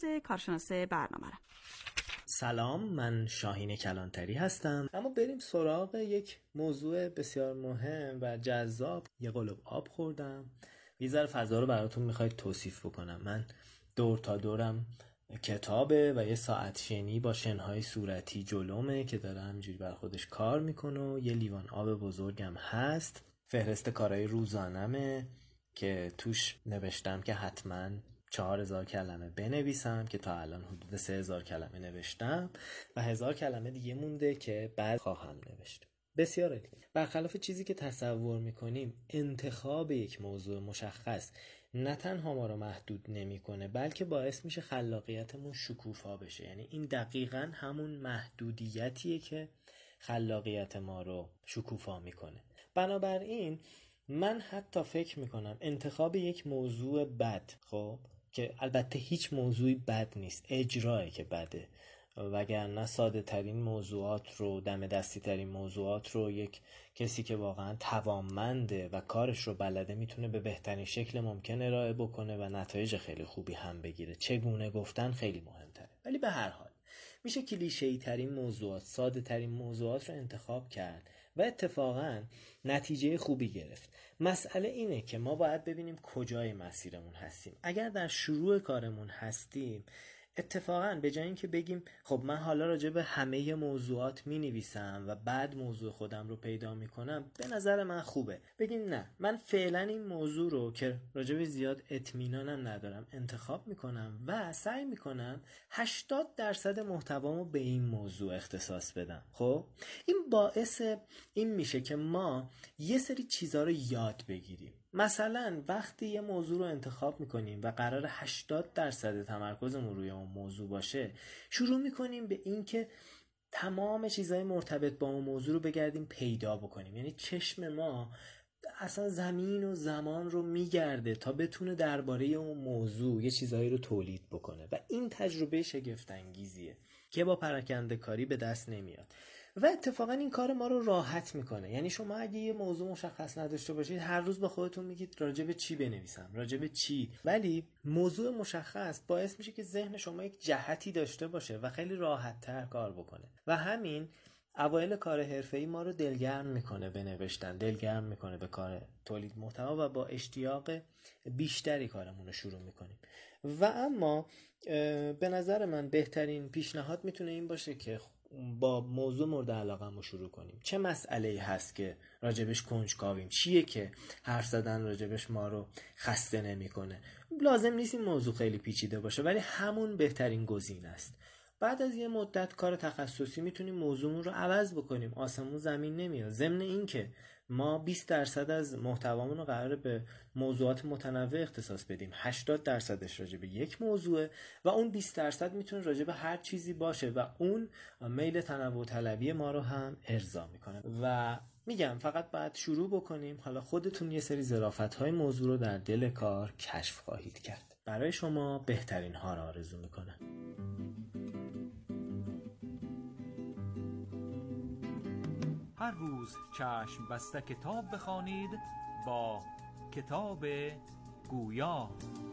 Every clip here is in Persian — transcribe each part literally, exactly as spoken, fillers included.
کارشناس برنامه. سلام، من شاهین کلانتری هستم. اما بریم سراغ یک موضوع بسیار مهم و جذاب. یه قلوب آب خوردم، یه ذره فضا رو براتون میخواید توصیف بکنم. من دور تا دورم کتابه و یه ساعت شنی با شنهای صورتی جلومه که داره همینجوری بر خودش کار میکنه و یه لیوان آب بزرگم هست. فهرست کارهای روزانمه که توش نوشتم که حتما چهار هزار کلمه بنویسم که تا الان حدود سه هزار کلمه نوشتم و هزار کلمه دیگه مونده که بعد خواهم نوشت. بسیار عالی. برخلاف چیزی که تصور میکنیم، انتخاب یک موضوع مشخص نه تنها ما رو محدود نمیکنه بلکه باعث میشه خلاقیتمون شکوفا بشه. یعنی این دقیقاً همون محدودیتیه که خلاقیت ما رو شکوفا میکنه. بنابراین من حتی فکر میکنم انتخاب یک موضوع بد، خب که البته هیچ موضوعی بد نیست، اجراه که بده، وگرنه ساده ترین موضوعات رو، دم دستی ترین موضوعات رو یک کسی که واقعا توانمنده و کارش رو بلده میتونه به بهترین شکل ممکن ارائه بکنه و نتایج خیلی خوبی هم بگیره. چگونه گفتن خیلی مهمتره. ولی به هر حال میشه کلیشه‌ای ترین موضوعات، ساده ترین موضوعات رو انتخاب کرد و اتفاقا نتیجه خوبی گرفت. مسئله اینه که ما باید ببینیم کجای مسیرمون هستیم. اگر در شروع کارمون هستیم، اتفاقا به جای اینکه بگیم خب من حالا راجع به همه موضوعات می نویسم و بعد موضوع خودم رو پیدا می کنم، به نظر من خوبه بگیم نه، من فعلا این موضوع رو که راجع به زیاد اطمینانم ندارم انتخاب می کنم و سعی می کنم هشتاد درصد محتوامو به این موضوع اختصاص بدم. خب این باعث این میشه که ما یه سری چیزا رو یاد بگیریم. مثلا وقتی یه موضوع رو انتخاب میکنیم و قرار هشتاد درصد تمرکزمون روی اون موضوع باشه، شروع میکنیم به این که تمام چیزهای مرتبط با اون موضوع رو بگردیم پیدا بکنیم. یعنی چشم ما اصلا زمین و زمان رو میگرده تا بتونه درباره اون موضوع یه چیزهایی رو تولید بکنه و این تجربه شگفت انگیزیه که با پراکنده کاری به دست نمیاد و اتفاقا این کار ما رو راحت میکنه. یعنی شما اگه یه موضوع مشخص نداشته باشید، هر روز با خودتون میگید راجع به چی بنویسم، راجع به چی، ولی موضوع مشخص باعث میشه که ذهن شما یک جهتی داشته باشه و خیلی راحت تر کار بکنه و همین اوایل کار حرفه‌ای ما رو دلگرم میکنه به نوشتن، دلگرم میکنه به کار تولید محتوا و با اشتیاق بیشتری کارمون رو شروع میکنیم. و اما به نظر من بهترین پیشنهاد میتونه این باشه که با موضوع مورد علاقه‌مون شروع کنیم. چه مسئله‌ای هست که راجبش کنجکاویم؟ چیه که حرف زدن راجبش ما رو خسته نمیکنه؟ لازم نیست این موضوع خیلی پیچیده باشه، ولی همون بهترین گزینه است. بعد از یه مدت کار تخصصی میتونیم موضوعمون رو عوض بکنیم. آسمون زمین نمیاد. ضمن این که ما بیست درصد از محتوامون رو قراره به موضوعات متنوع اختصاص بدیم، هشتاد درصدش راجع به یک موضوعه و اون بیست درصد میتونه راجع به هر چیزی باشه و اون میل تنوع طلبی ما رو هم ارضا میکنه. و میگم فقط باید شروع بکنیم. حالا خودتون یه سری ظرافت‌های موضوع رو در دل کار کشف خواهید کرد. برای شما بهترین ها رو آرزو میکنم. هر روز چشم بسته کتاب بخوانید با کتاب گویا.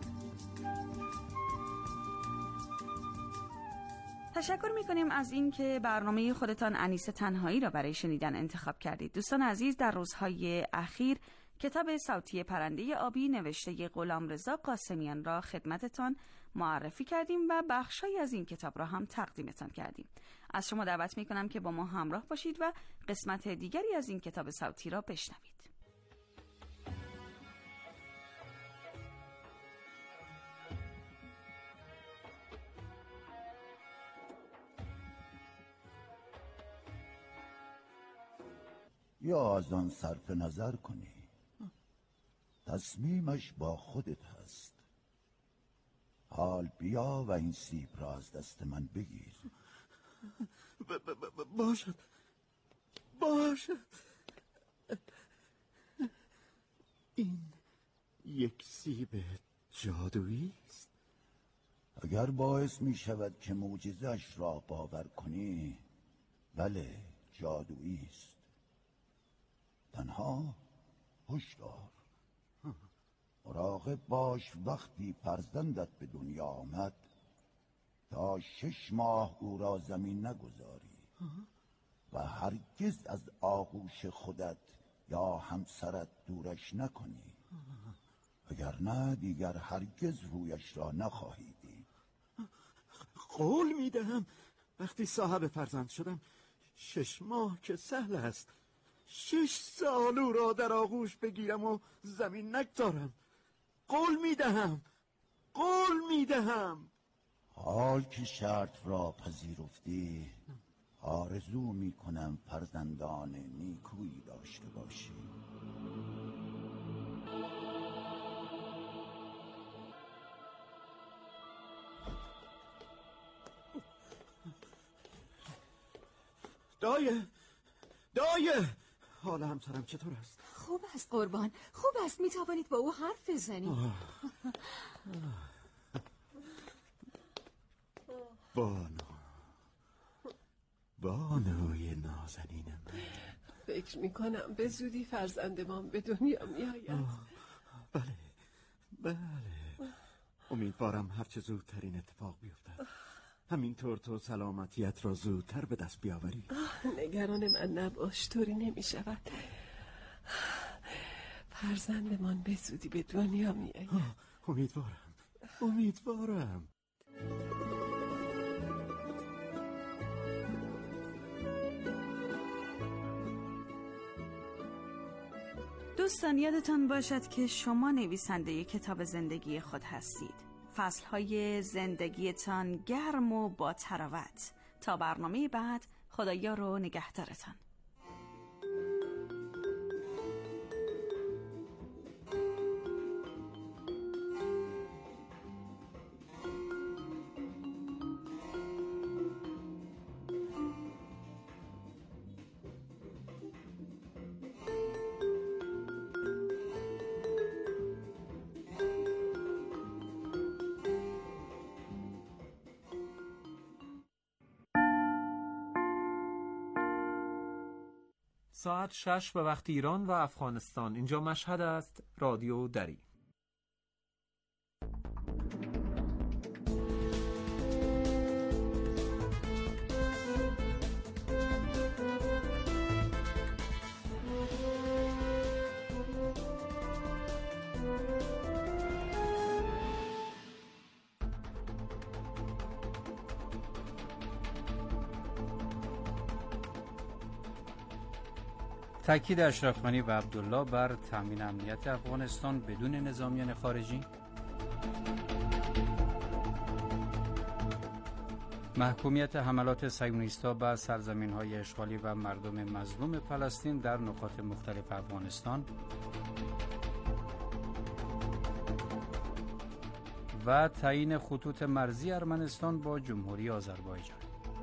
تشکر می‌کنیم از این که برنامه خودتان انیس تنهایی را برای شنیدن انتخاب کردید. دوستان عزیز، در روزهای اخیر کتاب صوتی پرنده آبی نوشته غلامرضا قاسمیان را خدمتتان معرفی کردیم و بخشی از این کتاب را هم تقدیمتان کردیم. از شما دعوت می‌کنم که با ما همراه باشید و قسمت دیگری از این کتاب صوتی را بشنوید. یا از آن صرف نظر کنی، تصمیمش با خودت هست. حال بیا و این سیب را از دست من بگیر. ب- ب- ب- باشد باشد این یک سیب جادویی است. اگر باعث می شود که معجزه‌اش را باور کنی، بله، جادویی است. تنها هشدار، مراقب باش وقتی فرزندت به دنیا آمد تا شش ماه او را زمین نگذاری و هرگز از آغوش خودت یا همسرت دورش نکنی، وگرنه دیگر هرگز رویش را نخواهی دید. قول میدهم وقتی صاحب فرزند شدم شش ماه که سهل است، شش سال او را در آغوش بگیرم و زمین نگذارم. قول میدهم قول میدهم. حال که شرط را پذیرفتی، آرزو میکنم فرزندان نیکویی داشته باشی. دایه دایه حال همسرم چطور است؟ خوب است قربان، خوب است. می توانید با او حرف بزنید. بانو بانوی نازنینم، فکر می کنم به زودی فرزندمان به دنیا می آید. بله بله، امیدوارم هرچه زودتر این اتفاق بیفتد، همینطور تو سلامتیت را زودتر به دست بیاوری. نگران من نباش، طوری نمی شود. فرزندمان به زودی به دنیا می آید. امیدوارم امیدوارم. دوستان یادتان باشد که شما نویسنده کتاب زندگی خود هستید. فصلهای زندگیتان گرم و با تراوت. تا برنامه بعد، خدایا رو نگهدارتان. ساعت شش به وقت ایران و افغانستان. اینجا مشهد است. رادیو دری. تاکید اشرف غنی و عبدالله بر تامین امنیت افغانستان بدون نظامیان خارجی. محکومیت حملات صهیونیست‌ها بر سرزمین‌های اشغالی و مردم مظلوم فلسطین در نقاط مختلف افغانستان و تعیین خطوط مرزی ارمنستان با جمهوری آذربایجان.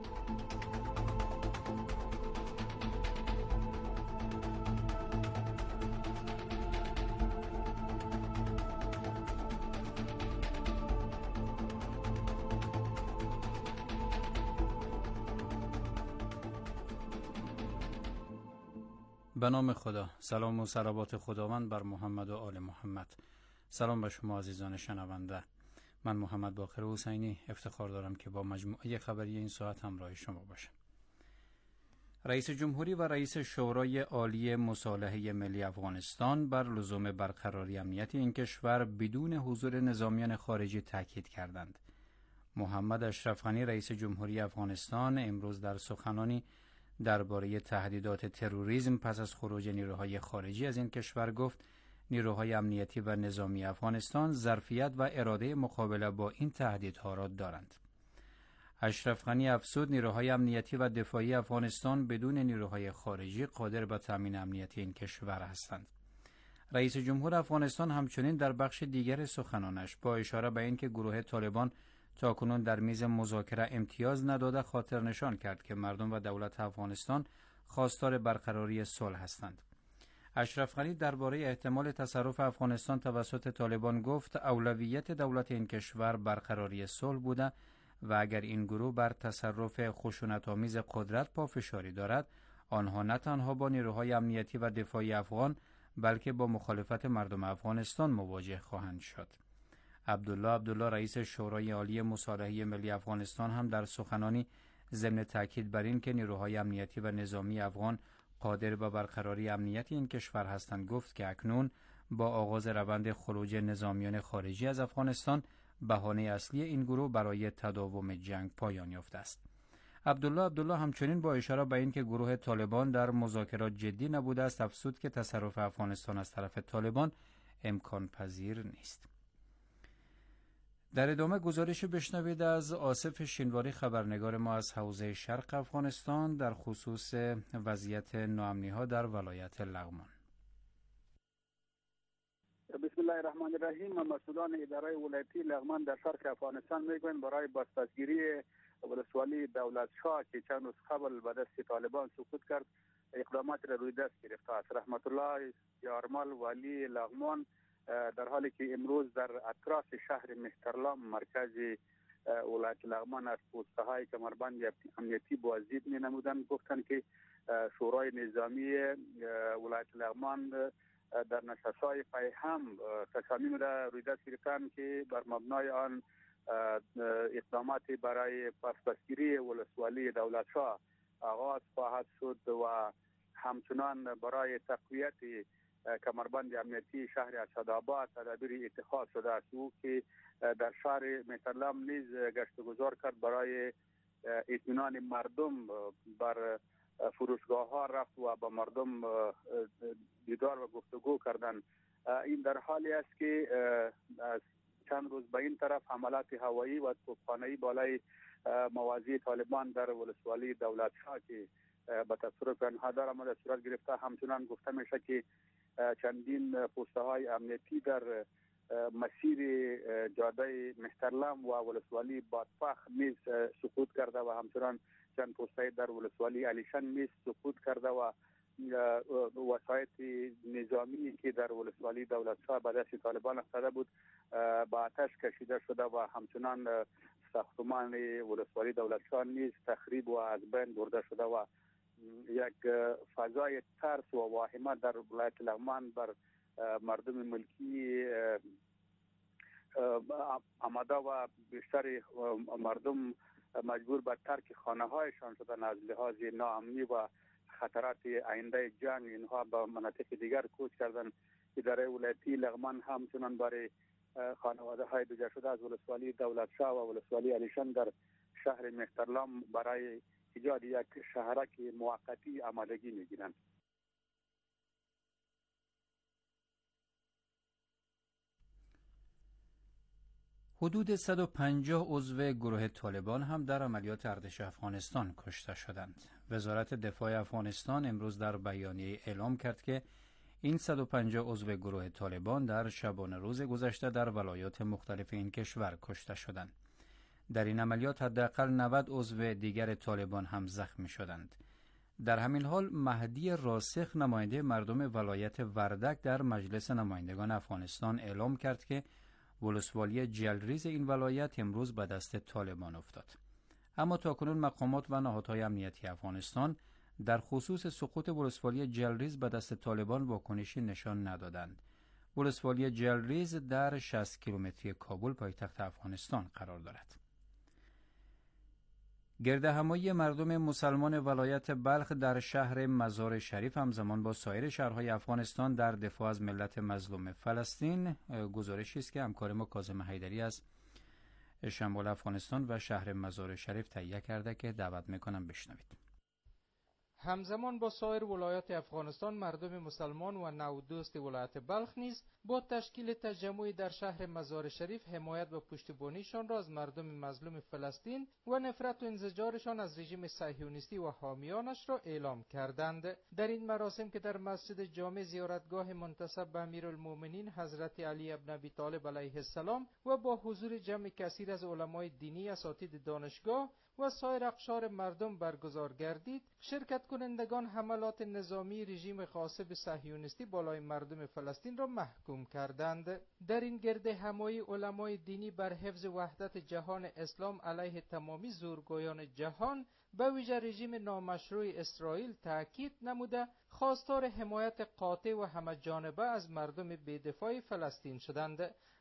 به نام خدا. سلام و صلوات خداوند بر محمد و آل محمد. سلام به شما عزیزان شنونده. من محمد باقر حسینی افتخار دارم که با مجموعه خبری این ساعت همراه شما باشم. رئیس جمهوری و رئیس شورای عالی مصالحه ملی افغانستان بر لزوم برقراری امنیت این کشور بدون حضور نظامیان خارجی تاکید کردند. محمد اشرف غنی رئیس جمهوری افغانستان امروز در سخنانی درباره تهدیدات تروریسم پس از خروج نیروهای خارجی از این کشور گفت نیروهای امنیتی و نظامی افغانستان ظرفیت و اراده مقابله با این تهدیدها را دارند. اشرف غنی افزود نیروهای امنیتی و دفاعی افغانستان بدون نیروهای خارجی قادر به تامین امنیتی این کشور هستند. رئیس جمهور افغانستان همچنین در بخش دیگر سخنانش با اشاره به اینکه گروه طالبان تاکنون در میز مذاکره امتیاز نداده خاطر نشان کرد که مردم و دولت افغانستان خواستار برقراری صلح هستند. اشرف غنی درباره احتمال تصرف افغانستان توسط طالبان گفت اولویت دولت این کشور برقراری صلح بوده و اگر این گروه بر تصرف خشونت‌آمیز قدرت پافشاری دارد، آنها نه تنها با نیروهای امنیتی و دفاعی افغان بلکه با مخالفت مردم افغانستان مواجه خواهند شد. عبدالله عبدالله رئیس شورای عالی مصالحه ملی افغانستان هم در سخنانی ضمن تاکید بر این که نیروهای امنیتی و نظامی افغان قادر به برقراری امنیت این کشور هستند گفت که اکنون با آغاز روند خروج نظامیان خارجی از افغانستان بهانه اصلی این گروه برای تداوم جنگ پایان یافته است. عبدالله عبدالله همچنین با اشاره به اینکه گروه طالبان در مذاکرات جدی نبوده است افزود که تصرف افغانستان از طرف طالبان امکان پذیر نیست. در ادامه گزارش بشنوید از آصف شینواری خبرنگار ما از حوزه شرق افغانستان در خصوص وضعیت ناامنی‌ها در ولایت لغمان. بسم الله الرحمن الرحیم. مسئولان اداره ولایتی لغمان در شرق افغانستان میگویند برای بازپسگیری ولسوالی دولت شاه که چند روز قبل به دست طالبان سقوط کرد اقدامات را روی دست گرفته است. رحمت الله یارمل والی لغمان در حالی که امروز در اطراف شهر مهترلام مرکز ولایت لغمان از پوسته های کمربند امنیتی بازدید می نمودند گفتند که شورای نظامی ولایت لغمان در نشست های پای هم تصامیم را روی دست گرفتند که بر مبنای آن اقدامات برای پاسپسگیری ولسوالی دولت شاه آغاز خواهد شد و همچنان برای تقویت کمربند امنیتی شهر اسدآباد تدابیر اتخاذ شده است. او که در شهر مهترلام نیز گشت و گذار کرد برای اطمینان مردم بر فروشگاه ها رفت و با مردم دیدار و گفتگو کردند. این در حالی است که از چند روز به این طرف حملات هوایی و توپخانه‌ای بالای مواضع طالبان در ولسوالی دولت شاه که به تصرف آنها در آمده صورت گرفته. همچنان گفته میشه که چندین پوسته های امنیتی در مسیر جاده مهترلام و ولسوالی بادپخ نیز سقوط کرده و همچنان چند پوسته در ولسوالی علیشن نیز سقوط کرده و وسایط نظامی که در ولسوالی دولت شاه به دست طالبان افتاده بود با آتش کشیده شده و همچنان ساختمان ولسوالی دولت شاه نیز تخریب و از بین برده شده و یک فضای ترس و واهمه در ولایت لغمان بر مردم ملکی آمده و بیشتر مردم مجبور به ترک خانه هایشان شدن از لحاظ ناامنی و خطرات آینده جنگ. اینها به مناطق دیگر کوچ کردن. اداره ولایتی لغمان همچنان برای خانواده های دیگر شده از ولسوالی دولت شاه و ولسوالی علیشن در شهر مهترلام برای ایجاد یک شهرک موقتی آمادگی میگیرند. حدود صد و پنجاه عضو گروه طالبان هم در عملیات ارتش افغانستان کشته شدند. وزارت دفاع افغانستان امروز در بیانیه اعلام کرد که این صد و پنجاه عضو گروه طالبان در شبانه روز گذشته در ولایات مختلف این کشور کشته شدند. در این عملیات حداقل نود عضو دیگر طالبان هم زخمی شدند. در همین حال مهدی راسخ نماینده مردم ولایت وردک در مجلس نمایندگان افغانستان اعلام کرد که ولسوالی جلریز این ولایت امروز به دست طالبان افتاد. اما تاکنون مقامات و نهادهای امنیتی افغانستان در خصوص سقوط ولسوالی جلریز به دست طالبان واکنشی نشان ندادند. ولسوالی جلریز در شصت کیلومتری کابل پایتخت افغانستان قرار دارد. گردهمایی مردم مسلمان ولایت بلخ در شهر مزار شریف همزمان با سایر شهرهای افغانستان در دفاع از ملت مظلوم فلسطین گزارشی است که همکار ما کاظم حیدری از شمال افغانستان و شهر مزار شریف تهیه کرده که دعوت میکنم بشنوید. همزمان با سایر ولایات افغانستان مردم مسلمان و نودوست ولایت بلخ نیز با تشکیل تجمعی در شهر مزار شریف حمایت و پشتیبانیشان را از مردم مظلوم فلسطین و نفرت و انزجارشان از رژیم صهیونیستی و حامیانش را اعلام کردند. در این مراسم که در مسجد جامع زیارتگاه منتسب به امیرالمؤمنین حضرت علی ابن ابی طالب علیه السلام و با حضور جمع کثیر از علمای دینی، اساتید دانشگاه و سایر اقشار مردم برگزار گردید، شرکت کنندگان حملات نظامی رژیم غاصب صهیونیستی بالای مردم فلسطین را محکوم کردند. در این گرد همایی علمای دینی بر حفظ وحدت جهان اسلام علیه تمامی زورگویان جهان به ویژه رژیم نامشروع اسرائیل تاکید نموده خواستار حمایت قاطع و همه جانبه از مردم بی‌دفاع فلسطین شدند.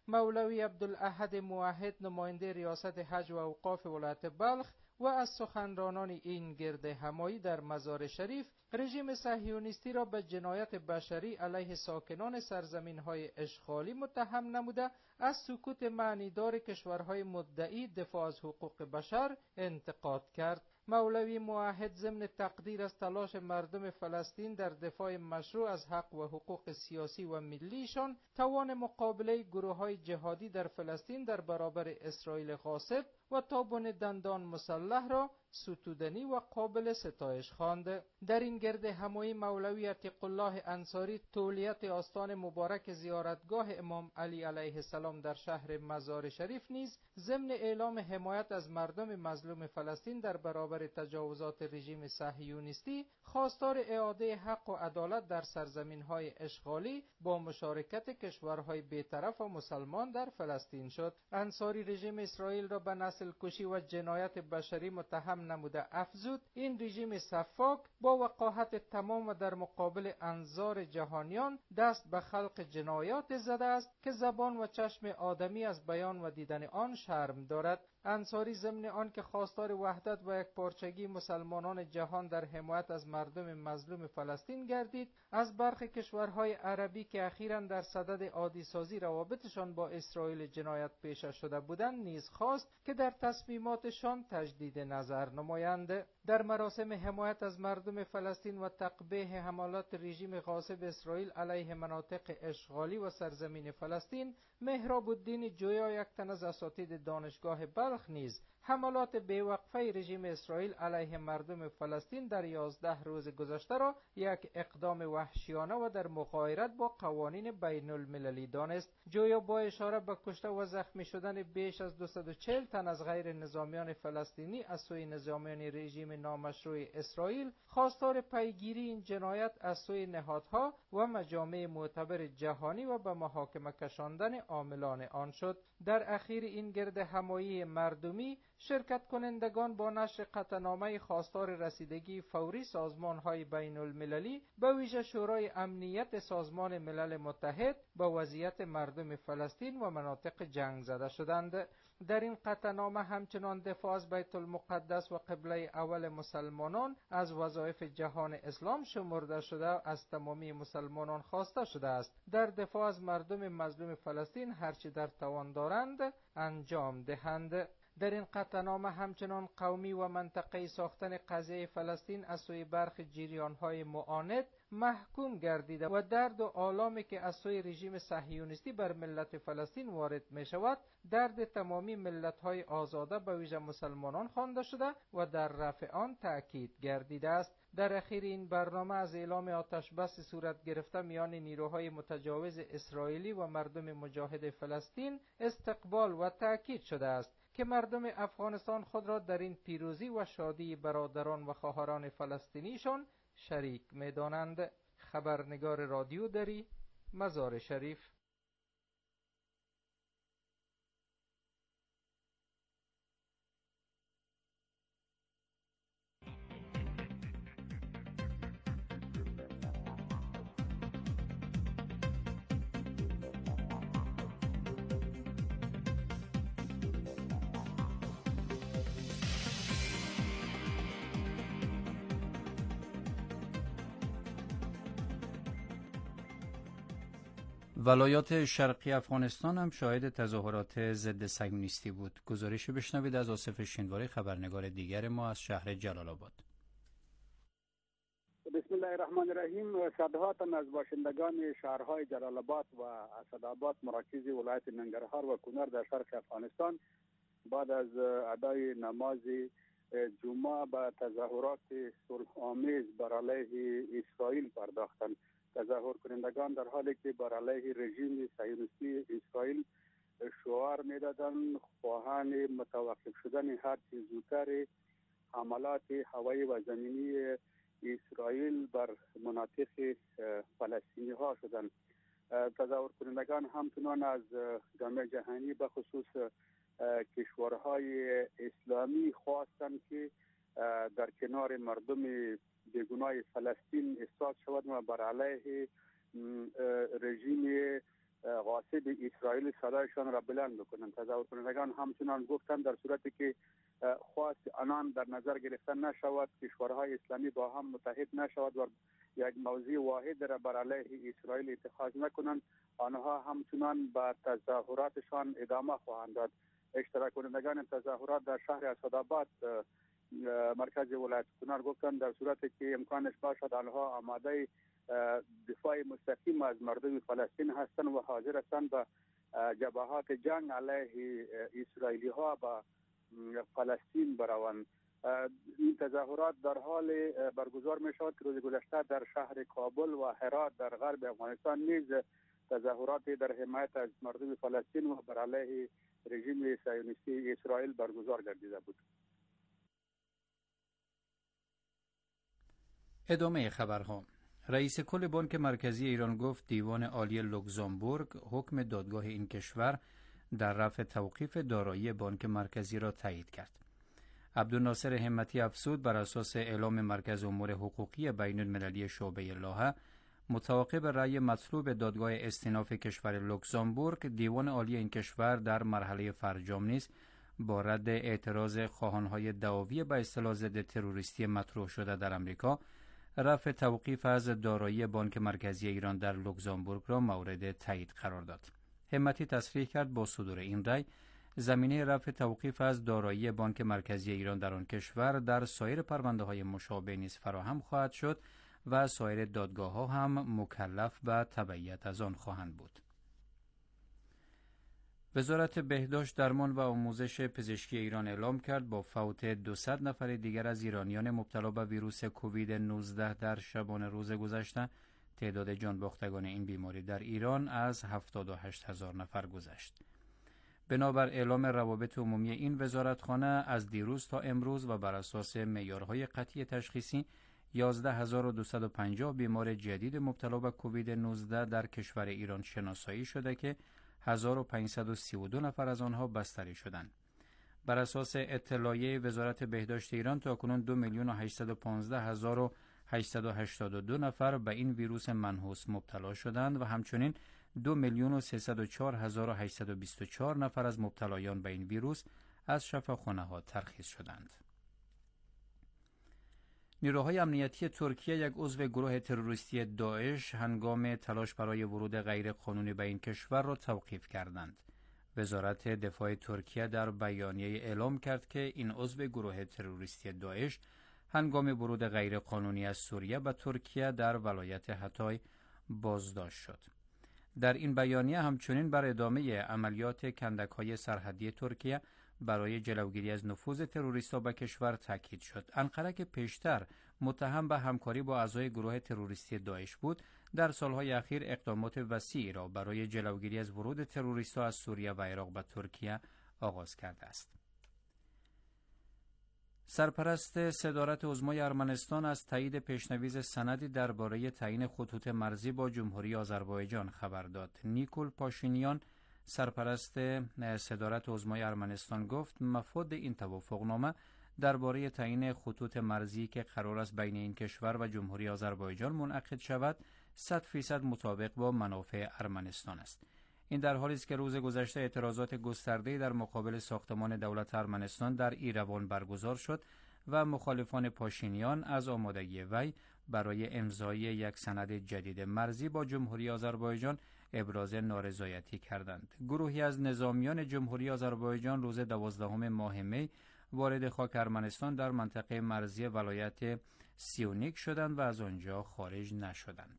مولوی عبدالاحد موحد نماینده ریاست حج و اوقاف ولایت بلخ و از سخنرانان این گرد همایی در مزار شریف رژیم صهیونیستی را به جنایت بشری علیه ساکنان سرزمین‌های اشغالی متهم نموده از سکوت معنیدار کشورهای مدعی دفاع از حقوق بشر انتقاد کرد. مولوی موحد ضمن تقدیر از تلاش مردم فلسطین در دفاع مشروع از حق و حقوق سیاسی و ملیشان توان مقابله گروه‌های جهادی در فلسطین در برابر اسرائیل غاصب و تابون دندان مسلح را ستودنی و قابل ستایش خواند. در این گرد همایی مولوی عتیق الله انصاری تولیت آستان مبارک زیارتگاه امام علی علیه السلام در شهر مزار شریف نیز ضمن اعلام حمایت از مردم مظلوم فلسطین در برابر تجاوزات رژیم صهیونیستی خواستار اعاده حق و عدالت در سرزمین‌های اشغالی با مشارکت کشورهای بی‌طرف و مسلمان در فلسطین شد. انصاری رژیم اسرائیل را به نسل کشی و جنایت بشری متهم نموده افزود این رژیم سفاک با وقاحت تمام و در مقابل انظار جهانیان دست به خلق جنایات زده است که زبان و چشم آدمی از بیان و دیدن آن شرم دارد. انصاری ضمن آن که خواستار وحدت و یکپارچگی مسلمانان جهان در حمایت از مردم مظلوم فلسطین گردید، از برخی کشورهای عربی که اخیراً در صدد عادی سازی روابطشان با اسرائیل جنایت پیشه شده بودند نیز خواست که در تصمیماتشان تجدید نظر نمایند. در مراسم حمایت از مردم فلسطین و تقبیح حملات رژیم غاصب اسرائیل علیه مناطق اشغالی و سرزمین فلسطین، مهراب الدین جویا یک تن از اساتید دانشگاه بلخ نیز حملات بیوقفه رژیم اسرائیل علیه مردم فلسطین در یازده روز گذشته را یک اقدام وحشیانه و در مغایرت با قوانین بین المللی دانست. جویا با اشاره به کشته و زخمی شدن بیش از دویست و چهل تن از غیر نظامیان فلسطینی از سوی نظامیان رژیم نامشروع اسرائیل خواستار پیگیری این جنایت از سوی نهادها و مجامع معتبر جهانی و به محاکمه کشاندن عاملان آن شد. در اخیر این گرد همایی مردمی شرکت کنندگان با نشر قطعنامه خواستار رسیدگی فوری سازمان‌های بین المللی به ویژه شورای امنیت سازمان ملل متحد به وضعیت مردم فلسطین و مناطق جنگ زده شدند. در این قطعنامه همچنان دفاع از بیت المقدس و قبله اول مسلمانان از وظایف جهان اسلام شمرده شده از تمامی مسلمانان خواسته شده است در دفاع از مردم مظلوم فلسطین هرچی در توان دارند انجام دهند. در این قطعنامه همچنان قومی و منطقه‌ای ساختن قضیه فلسطین از سوی برخی جریان‌های معاند محکوم گردیده و درد و آلامی که از سوی رژیم صهیونیستی بر ملت فلسطین وارد می شود درد تمامی ملت‌های آزاده به ویژه مسلمانان خوانده شده و در رفع آن تأکید گردیده است. در اخیر این برنامه از اعلام آتش بس صورت گرفته میان نیروهای متجاوز اسرائیلی و مردم مجاهد فلسطین استقبال و تأکید شده است که مردم افغانستان خود را در این پیروزی و شادی برادران و خواهران فلسطینیشان شریک می‌دانند. خبرنگار رادیو دری، مزار شریف. ولایات شرقی افغانستان هم شاهد تظاهرات ضد صهیونیستی بود. گزارش بشنوید از آصف شینواری، خبرنگار دیگر ما از شهر جلال آباد. بسم الله الرحمن الرحیم. صدها تن از باشندگان شهرهای جلال آباد و اسدآباد مراکز ولایت ننگرهار و کنر در شرق افغانستان بعد از ادای نماز جمعه به تظاهرات صلح‌آمیز بر علیه اسرائیل پرداختند. تظاهر کنندگان در حالی که بر علیه رژیم صهیونیستی اسرائیل شعار می‌دادند خواهان متوقف شدن هر چه زودتر حملات هوایی و زمینی اسرائیل بر مناطق فلسطینی ها شدند. تظاهر کنندگان همچنان از جامعه جهانی به خصوص کشورهای اسلامی خواستند که در کنار مردم بیگناه فلسطین ایستاد شود و بر علیه رژیم غاصب اسرائیل صدایشان را بلند بکنند. تظاهر کنندگان همچنان گفتند در صورتی که خواست آنان در نظر گرفته نشود، کشورهای اسلامی با هم متحد نشود و یک موضوع واحد را بر علیه اسرائیل اتخاذ نکنند، آنها همچنان به تظاهراتشان ادامه خواهند داد. اشتراک کنندگان تظاهرات در شهر اسدآباد مرکز ولایت کنر گفتند در صورتی که امکانش باشد آنها آماده دفاع مستقیم از مردم فلسطین هستند و حاضر هستند به جبهات جنگ علیه اسرائیلی ها به فلسطین بروند. این تظاهرات در حال برگزار می شود که روز گذشته در شهر کابل و هرات در غرب افغانستان نیز تظاهرات در حمایت از مردم فلسطین و بر علیه رژیم صهیونیستی اسرائیل برگزار گردیده بود. ادامه خبرها. رئیس کل بانک مرکزی ایران گفت دیوان عالی لوکزامبورگ حکم دادگاه این کشور در رفع توقیف دارایی بانک مرکزی را تایید کرد. عبدالناصر همتی افزود بر اساس اعلام مرکز امور حقوقی بین المللی شعبه لاهه متعاقب رأی مطلوب دادگاه استیناف کشور لوکزامبورگ، دیوان عالی این کشور در مرحله فرجام نیز با رد اعتراض خواهانهای دعاوی به اصطلاح ضد تروریستی مطروح شده در امریکا، رفع توقیف از دارایی بانک مرکزی ایران در لوکزامبورگ را مورد تایید قرار داد. همتی تصریح کرد با صدور این رأی زمینه رفع توقیف از دارایی بانک مرکزی ایران در آن کشور در سایر پرونده های مشابه نیز فراهم خواهد شد و سایر دادگاه ها هم مکلف به تبعیت از آن خواهند بود. وزارت بهداشت، درمان و آموزش پزشکی ایران اعلام کرد با فوت دویست نفر دیگر از ایرانیان مبتلا به ویروس کووید نوزده در شبانه روز گذشته، تعداد جانباختگان این بیماری در ایران از هفتاد و هشت هزار نفر گذشت. بنابر اعلام روابط عمومی این وزارتخانه از دیروز تا امروز و بر اساس معیارهای قطعی تشخیصی یازده هزار و دویست و پنجاه بیمار جدید مبتلا به کووید نوزده در کشور ایران شناسایی شده که هزار و پانصد و سی و دو نفر از آنها بستری شدند. بر اساس اطلاعیه وزارت بهداشت ایران تاکنون دو میلیون و هشتصد و پانزده هزار و هشتصد و هشتاد و دو نفر به این ویروس منحوس مبتلا شدند و همچنین دو میلیون و سیصد و چهار هزار و هشتصد و بیست و چهار نفر از مبتلایان به این ویروس از شفاخانه‌ها ترخیص شدند. نیروهای امنیتی ترکیه یک عضو گروه تروریستی داعش هنگام تلاش برای ورود غیرقانونی به این کشور را توقیف کردند. وزارت دفاع ترکیه در بیانیه اعلام کرد که این عضو گروه تروریستی داعش هنگام ورود غیرقانونی از سوریه به ترکیه در ولایت حتای بازداشت شد. در این بیانیه همچنین بر ادامه عملیات کندک‌های سرحدی ترکیه برای جلوگیری از نفوذ تروریست‌ها به کشور تاکید شد. انقره که پیشتر متهم به همکاری با اعضای گروه تروریستی داعش بود، در سالهای اخیر اقدامات وسیعی را برای جلوگیری از ورود تروریست‌ها از سوریه و عراق به ترکیه آغاز کرده است. سرپرست صدارت عظمای ارمنستان از تایید پیشنویس سندی درباره تعیین خطوط مرزی با جمهوری آذربایجان خبر داد. نیکول پاشینیان، سرپرست صدارت عظمای ارمنستان، گفت مفاد این توافقنامه درباره تعیین خطوط مرزی که قرار است بین این کشور و جمهوری آذربایجان منعقد شود صد فیصد مطابق با منافع ارمنستان است. این در حالی است که روز گذشته اعتراضات گسترده‌ای در مقابل ساختمان دولت ارمنستان در ایروان برگزار شد و مخالفان پاشینیان از آمادگی وی برای امضای یک سند جدید مرزی با جمهوری آذربایجان ابراز نارضایتی کردند. گروهی از نظامیان جمهوری آذربایجان روز دوازدهم ماه می وارد خاک ارمنستان در منطقه مرزی ولایت سیونیک شدند و از آنجا خارج نشدند.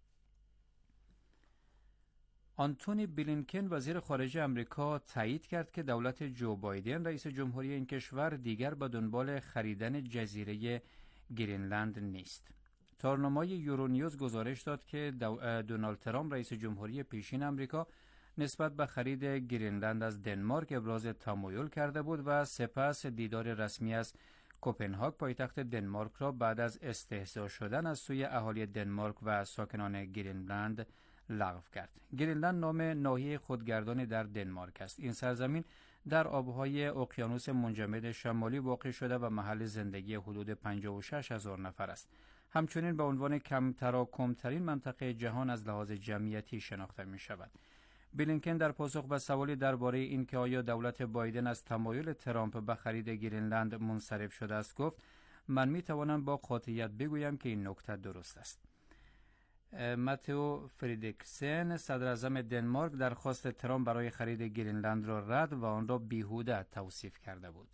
آنتونی بلینکن، وزیر خارجه آمریکا، تایید کرد که دولت جو بایدن رئیس جمهوری این کشور دیگر به دنبال خریدن جزیره گرینلند نیست. تارنمای یورونیوز گزارش داد که دونالد ترامپ رئیس جمهوری پیشین آمریکا نسبت به خرید گرینلند از دنمارک ابراز تمایل کرده بود و سپس دیدار رسمی از کوپنهاگ پایتخت دنمارک را بعد از استهزا شدن از سوی اهالی دنمارک و ساکنان گرینلند لغو کرد. گرینلند نام ناحیه خودگردان در دنمارک است. این سرزمین در آبهای اقیانوس منجمد شمالی واقع شده و محل زندگی حدود پنجاه و شش هزار نفر است. همچنین به عنوان کم تراکم ترین منطقه جهان از لحاظ جمعیتی شناخته می شود. بلینکن در پاسخ به سوالی درباره اینکه آیا دولت بایدن از تمایل ترامپ به خرید گرینلند منصرف شده است گفت من می توانم با قاطعیت بگویم که این نکته درست است. ماتئو فریدریکسن صدر اعظم دنمارک درخواست ترامپ برای خرید گرینلند را رد و آن را بیهوده توصیف کرده بود.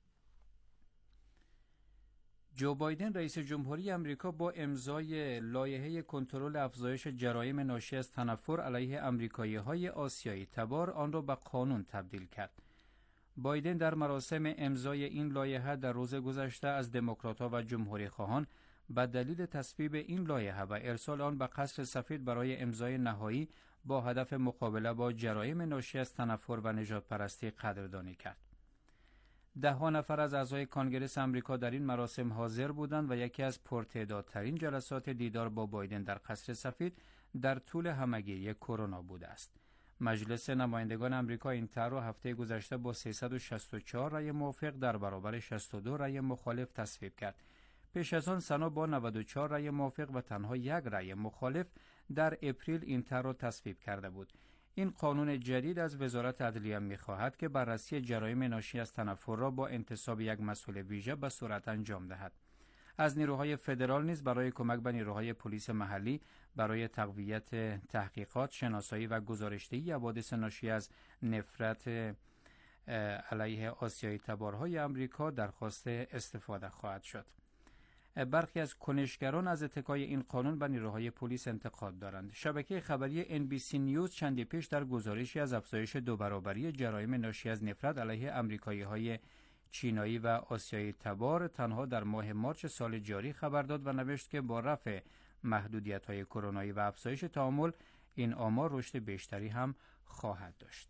جو بایدن رئیس جمهوری آمریکا با امضای لایحه کنترل افزایش جرایم ناشی از تنفر علیه آمریکایی‌های آسیایی تبار آن را به قانون تبدیل کرد. بایدن در مراسم امضای این لایحه در روز گذشته از دموکرات‌ها و جمهوری‌خواهان به دلیل تصویب این لایحه و ارسال آن به قصر سفید برای امضای نهایی با هدف مقابله با جرایم ناشی از تنفر و نژادپرستی قدردانی کرد. ده ها نفر از اعضای کانگرس آمریکا در این مراسم حاضر بودند و یکی از پرتعدادترین جلسات دیدار با بایدن در قصر سفید در طول همه‌گیری کرونا بوده است. مجلس نمایندگان آمریکا این طرح را هفته گذشته با سیصد و شصت و چهار رأی موافق در برابر شصت و دو رأی مخالف تصویب کرد. پیش از آن سنا با نود و چهار رأی موافق و تنها یک رأی مخالف در اپریل این طرح را تصویب کرده بود. این قانون جدید از وزارت عدلیه می‌خواهد که بررسی جرایم ناشی از تنفر را با انتصاب یک مسئول ویژه به صورت انجام دهد. از نیروهای فدرال نیز برای کمک به نیروهای پلیس محلی برای تقویت تحقیقات، شناسایی و گزارش‌دهی حوادث ناشی از نفرت علیه آسیایی تبارهای آمریکا درخواست استفاده خواهد شد. برخی از کنشگران از اتکای این قانون به نیروهای پلیس انتقاد دارند. شبکه خبری ان بی سی نیوز چندی پیش در گزارشی از افزایش دو برابری جرایم ناشی از نفرت علیه آمریکایی‌های چینایی و آسیایی تبار تنها در ماه مارس سال جاری خبر داد و نوشت که با رفع محدودیت‌های کرونایی و افزایش تعامل این آمار رشد بیشتری هم خواهد داشت.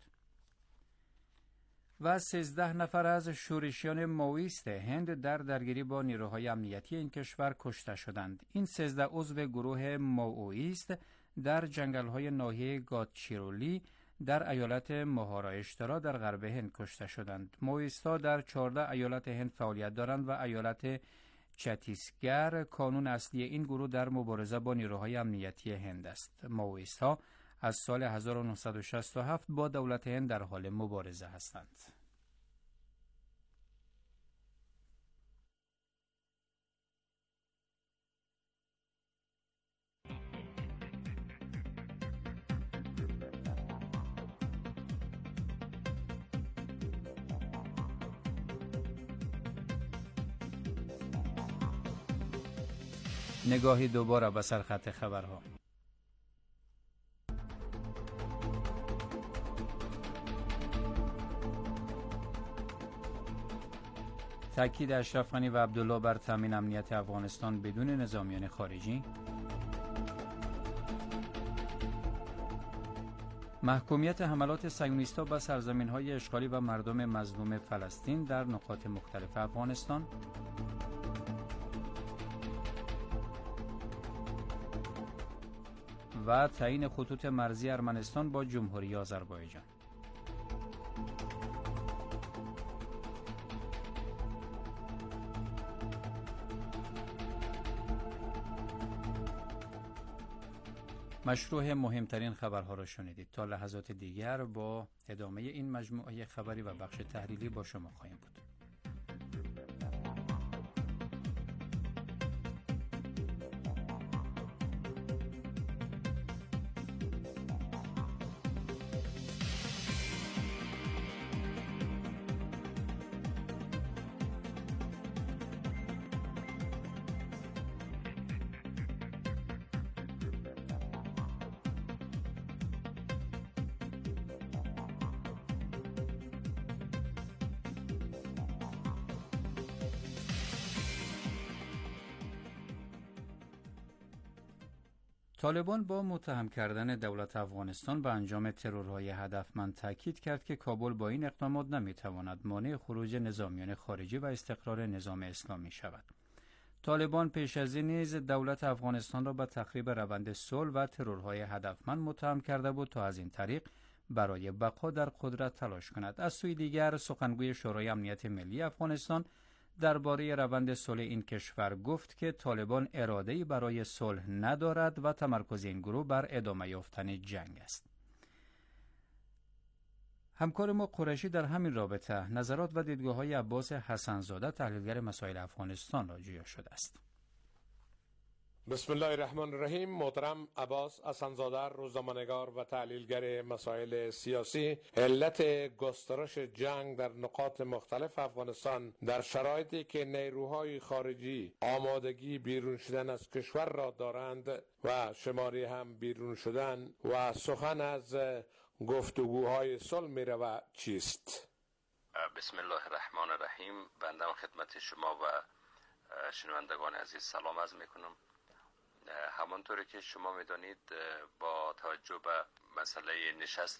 و سیزده نفر از شورشیان مائویست هند در درگیری با نیروهای امنیتی این کشور کشته شدند. این سیزده عضو گروه مائویست در جنگل‌های ناحیه گادچیرولی در ایالت مهاراشترا در غرب هند کشته شدند. مائویست‌ها در چهارده ایالت هند فعالیت دارند و ایالت چتیسگڑ کانون اصلی این گروه در مبارزه با نیروهای امنیتی هند است. مائویست‌ها از سال هزار و نهصد و شصت و هفت با دولت هند در حال مبارزه هستند. نگاهی دوباره به سرخط خبرها. تاکید اشرف غنی و عبدالله بر تامین امنیت افغانستان بدون نظامیان خارجی. محکومیت حملات صهیونیست‌ها به سرزمین‌های اشغالی و مردم مظلوم فلسطین در نقاط مختلف افغانستان. و تعیین خطوط مرزی ارمنستان با جمهوری آذربایجان. مشروع مهمترین خبرها را شنیدید. تا لحظات دیگر با ادامه این مجموعه خبری و بخش تحلیلی با شما خواهیم بود. طالبان با متهم کردن دولت افغانستان به انجام ترورهای هدفمند تاکید کرد که کابل با این اقدامات نمیتواند مانع خروج نظامیان خارجی و استقرار نظام اسلامی شود. طالبان پیش از این نیز دولت افغانستان را به تخریب روند صلح و ترورهای هدفمند متهم کرده بود تا از این طریق برای بقا در قدرت تلاش کند. از سوی دیگر سخنگوی شورای امنیت ملی افغانستان درباره روند صلح این کشور گفت که طالبان اراده‌ای برای صلح ندارد و تمرکز این گروه بر ادامه یافتن جنگ است. همکار ما قریشی در همین رابطه نظرات و دیدگاه‌های عباس حسن‌زاده تحلیلگر مسائل افغانستان را جویا شده است. بسم الله الرحمن الرحیم. محترم عباس حسن‌زاده، روزنامه‌نگار و تحلیلگر مسائل سیاسی، علت گسترش جنگ در نقاط مختلف افغانستان در شرایطی که نیروهای خارجی آمادگی بیرون شدن از کشور را دارند و شماری هم بیرون شدن و سخن از گفتگوهای صلح می رود چیست؟ بسم الله الرحمن الرحیم. بنده خدمت شما و شنوندگان عزیز سلام عرض میکنم. همانطوری که شما میدانید با توجه به مسئله نشست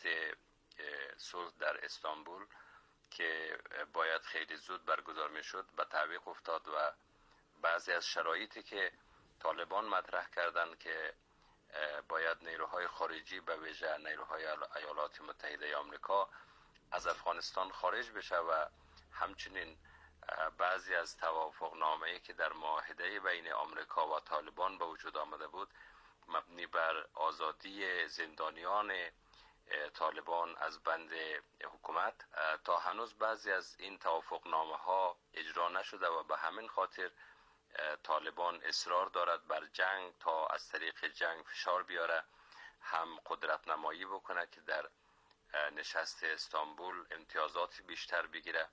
صلح در استانبول که باید خیلی زود برگزار میشد به تعویق افتاد و بعضی از شرایطی که طالبان مطرح کردند که باید نیروهای خارجی به ویژه نیروهای ایالات متحده آمریکا از افغانستان خارج بشه و همچنین بعضی از توافقنامه‌ای که در معاهده بین آمریکا و طالبان به وجود آمده بود مبنی بر آزادی زندانیان طالبان از بند حکومت، تا هنوز بعضی از این توافقنامه‌ها اجرا نشده و به همین خاطر طالبان اصرار دارد بر جنگ تا از طریق جنگ فشار بیاره، هم قدرت نمایی بکنه که در نشست استانبول امتیازات بیشتر بگیره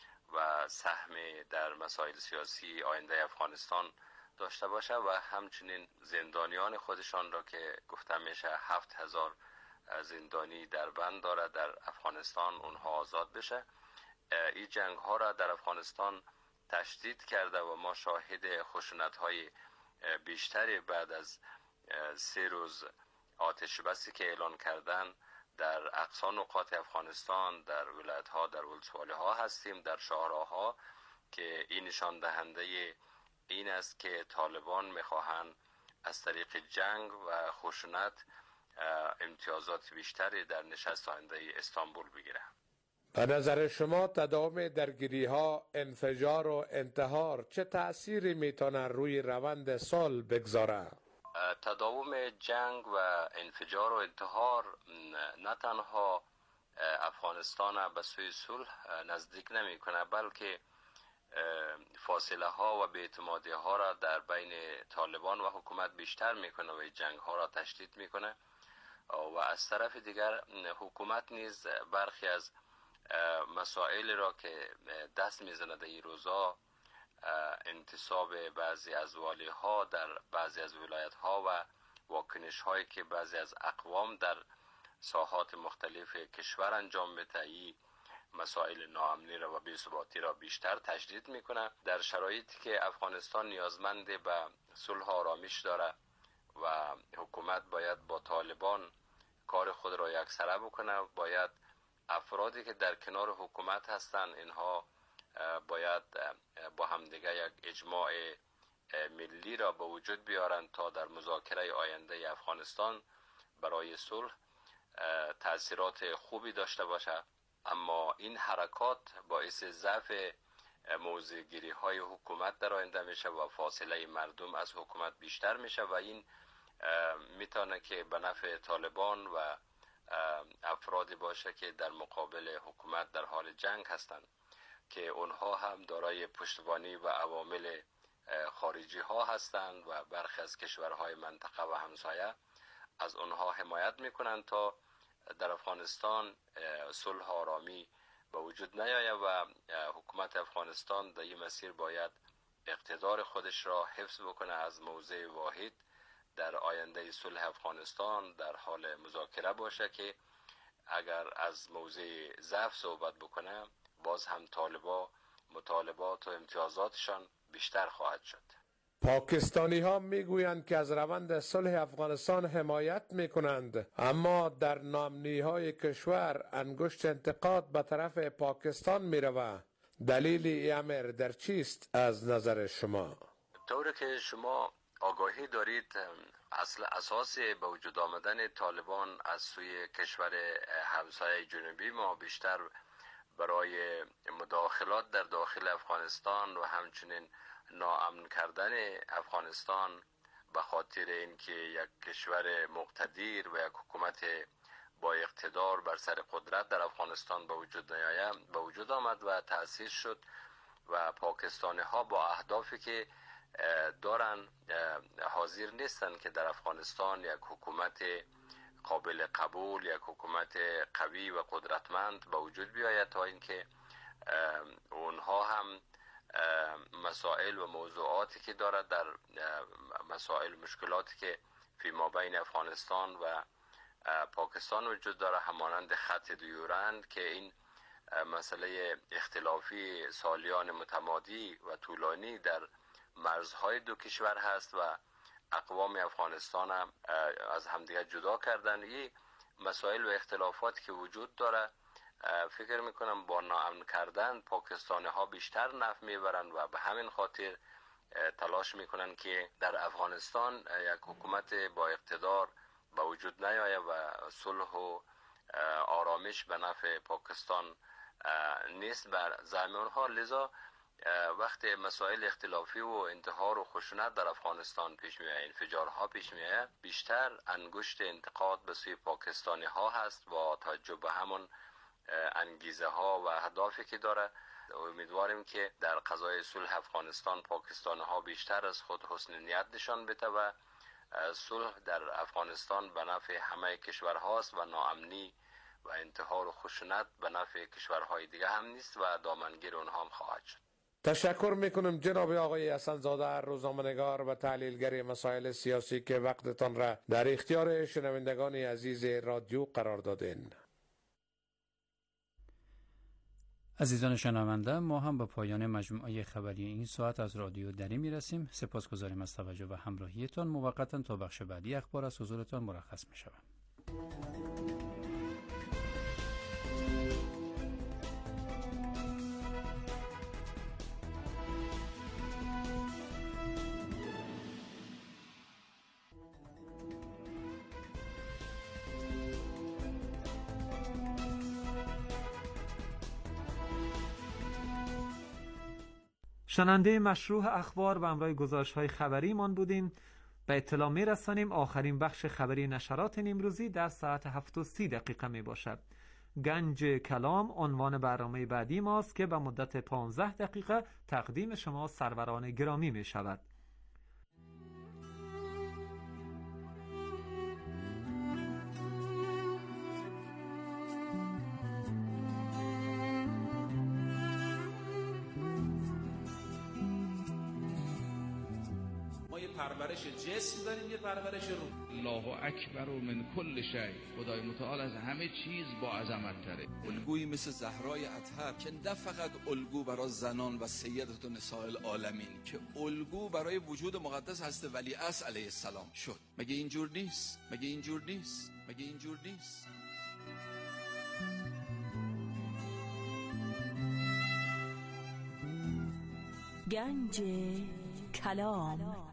و سهم در مسائل سیاسی آینده افغانستان داشته باشه و همچنین زندانیان خودشان را که گفته میشه هفت هزار زندانی در بند داره در افغانستان اونها آزاد بشه. این جنگ ها را در افغانستان تشدید کرده و ما شاهد خشونت های بیشتری بعد از سه روز آتش بسی که اعلان کردن در اقصا نقاط افغانستان، در ولایت ها، در ولسوالی ها هستیم، در شهرها، که این نشان دهنده این است که طالبان میخواهند از طریق جنگ و خشونت امتیازات بیشتری در نشست آینده استانبول بگیره. به نظر شما تداوم درگیری ها، انفجار و انتحار چه تأثیری میتونه روی روند صلح بگذاره؟ تداوم جنگ و انفجار و انتحار نه تنها افغانستان به سوی صلح نزدیک نمی کنه، بلکه فاصله ها و بی‌اعتمادی ها را در بین طالبان و حکومت بیشتر میکنه و جنگ ها را تشدید میکنه و از طرف دیگر حکومت نیز برخی از مسائل را که دست میزنه در این روزا، انتصاب بعضی از والی ها در بعضی از ولایت ها و واکنش هایی که بعضی از اقوام در ساحات مختلف کشور انجام میده، مسائل ناامنی را و بی‌ثباتی را بیشتر تشدید میکنه. در شرایطی که افغانستان نیازمند به صلح و آرامش داره و حکومت باید با طالبان کار خود را یکسره بکنه، باید افرادی که در کنار حکومت هستند اینها باید با همدیگه یک اجماع ملی را به وجود بیارند تا در مذاکره آینده افغانستان برای صلح تأثیرات خوبی داشته باشه. اما این حرکات باعث ضعف موضع‌گیری های حکومت در آینده میشه و فاصله مردم از حکومت بیشتر میشه و این میتونه که به نفع طالبان و افرادی باشه که در مقابل حکومت در حال جنگ هستند که اونها هم دارای پشتیبانی و عوامل خارجی ها هستند و برخی از کشورهای منطقه و همسایه از اونها حمایت میکنند تا در افغانستان صلح آرامی به وجود نیاید و حکومت افغانستان در این مسیر باید اقتدار خودش را حفظ بکنه، از موضع واحد در آینده صلح افغانستان در حال مذاکره باشه که اگر از موضع ضعف صحبت بکنه باز هم طالبا مطالبات و امتیازاتشان بیشتر خواهد شد. پاکستانی ها میگویند که از روند صلح افغانستان حمایت میکنند، اما در ناامنی های کشور انگشت انتقاد به طرف پاکستان میروه. دلیل این امر در چیست از نظر شما؟ طوری که شما آگاهی دارید، اصل اساس به وجود آمدن طالبان از سوی کشور همسایه جنوبی ما بیشتر برای مداخلات در داخل افغانستان و همچنین ناامن کردن افغانستان به خاطر اینکه یک کشور مقتدر و یک حکومت با اقتدار بر سر قدرت در افغانستان به وجود نیاید به وجود آمد و تأسیس شد و پاکستانی ها با اهدافی که دارن حاضر نیستن که در افغانستان یک حکومت قابل قبول، یک حکومت قوی و قدرتمند به وجود بیاید تا اینکه اونها هم مسائل و موضوعاتی که دارد در مسائل مشکلاتی که فی ما بین افغانستان و پاکستان وجود داره همانند خط دیورند که این مسئله اختلافی سالیان متمادی و طولانی در مرزهای دو کشور هست و اقوام افغانستان هم از همدیگر جدا کردن. این مسائل و اختلافاتی که وجود داره فکر میکنم با ناامن کردن پاکستانی ها بیشتر نفع میبرن و به همین خاطر تلاش میکنن که در افغانستان یک حکومت با اقتدار به وجود نیاید و صلح و آرامش به نفع پاکستان نیست بر زعم اونها. لذا وقتی مسائل اختلافی و انتحار و خشونت در افغانستان پیش میاد، انفجارها پیش میاد، بیشتر انگشت انتقاد به سوی پاکستانی ها هست با توجه به همون انگیزه ها و اهدافی که داره. امیدواریم که در قضای صلح افغانستان پاکستانی ها بیشتر از خود حسن نیت نشان بده و صلح در افغانستان به نفع همه کشورهاست و ناامنی و انتحار و خشونت به نفع کشورهای دیگه هم نیست و دامنگیر اونها هم خواهد شد. تشکر میکنم جناب آقای حسن‌زاده، روزنامه‌نگار و تحلیلگر مسائل سیاسی که وقتتان را در اختیار شنوندگان عزیز رادیو قرار دادین. عزیزان شنونده، ما هم به پایان مجموعه خبری این ساعت از رادیو دری میرسیم. سپاسگزاریم از توجه و همراهیتان. موقتا تا بخش بعدی اخبار از حضورتان مرخص میشوم. شنونده مشروع اخبار و امرای گزارش‌های خبری من بودین. به اطلاع می رسانیم آخرین بخش خبری نشرات امروزی در ساعت هفت و سی دقیقه می باشد. گنج کلام عنوان برنامه بعدی ماست که به مدت پانزده دقیقه تقدیم شما سروران گرامی می شود. پرورش جسم داریم، یه پرورش روح. الله اکبر و من کل شیء، خدای متعال از همه چیز با عظمت تره. الگویی مثل زهرای اطهر که نه فقط الگو برای زنان و سیدت و نساء العالمین، که الگو برای وجود مقدس هست ولیعصر علیه السلام شد. مگه اینجور نیست؟ مگه اینجور نیست؟ مگه اینجور نیست؟ گنج کلام.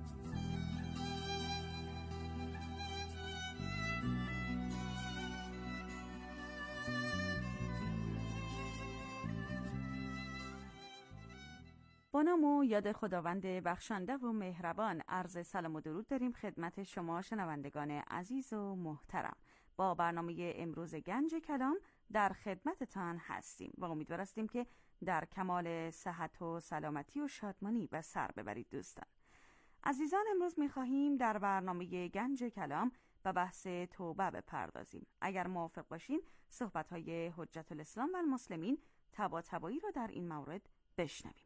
با نام و یاد خداوند بخشنده و مهربان عرض سلام و درود داریم خدمت شما شنوندگان عزیز و محترم. با برنامه امروز گنج کلام در خدمتتان هستیم و امیدوار هستیم که در کمال صحت و سلامتی و شادمانی به سر ببرید. دوستان عزیزان، امروز می‌خواهیم در برنامه گنج کلام به بحث توبه بپردازیم. اگر موافق باشین صحبت‌های حجت الاسلام و المسلمین طباطبایی رو در این مورد بشنویم.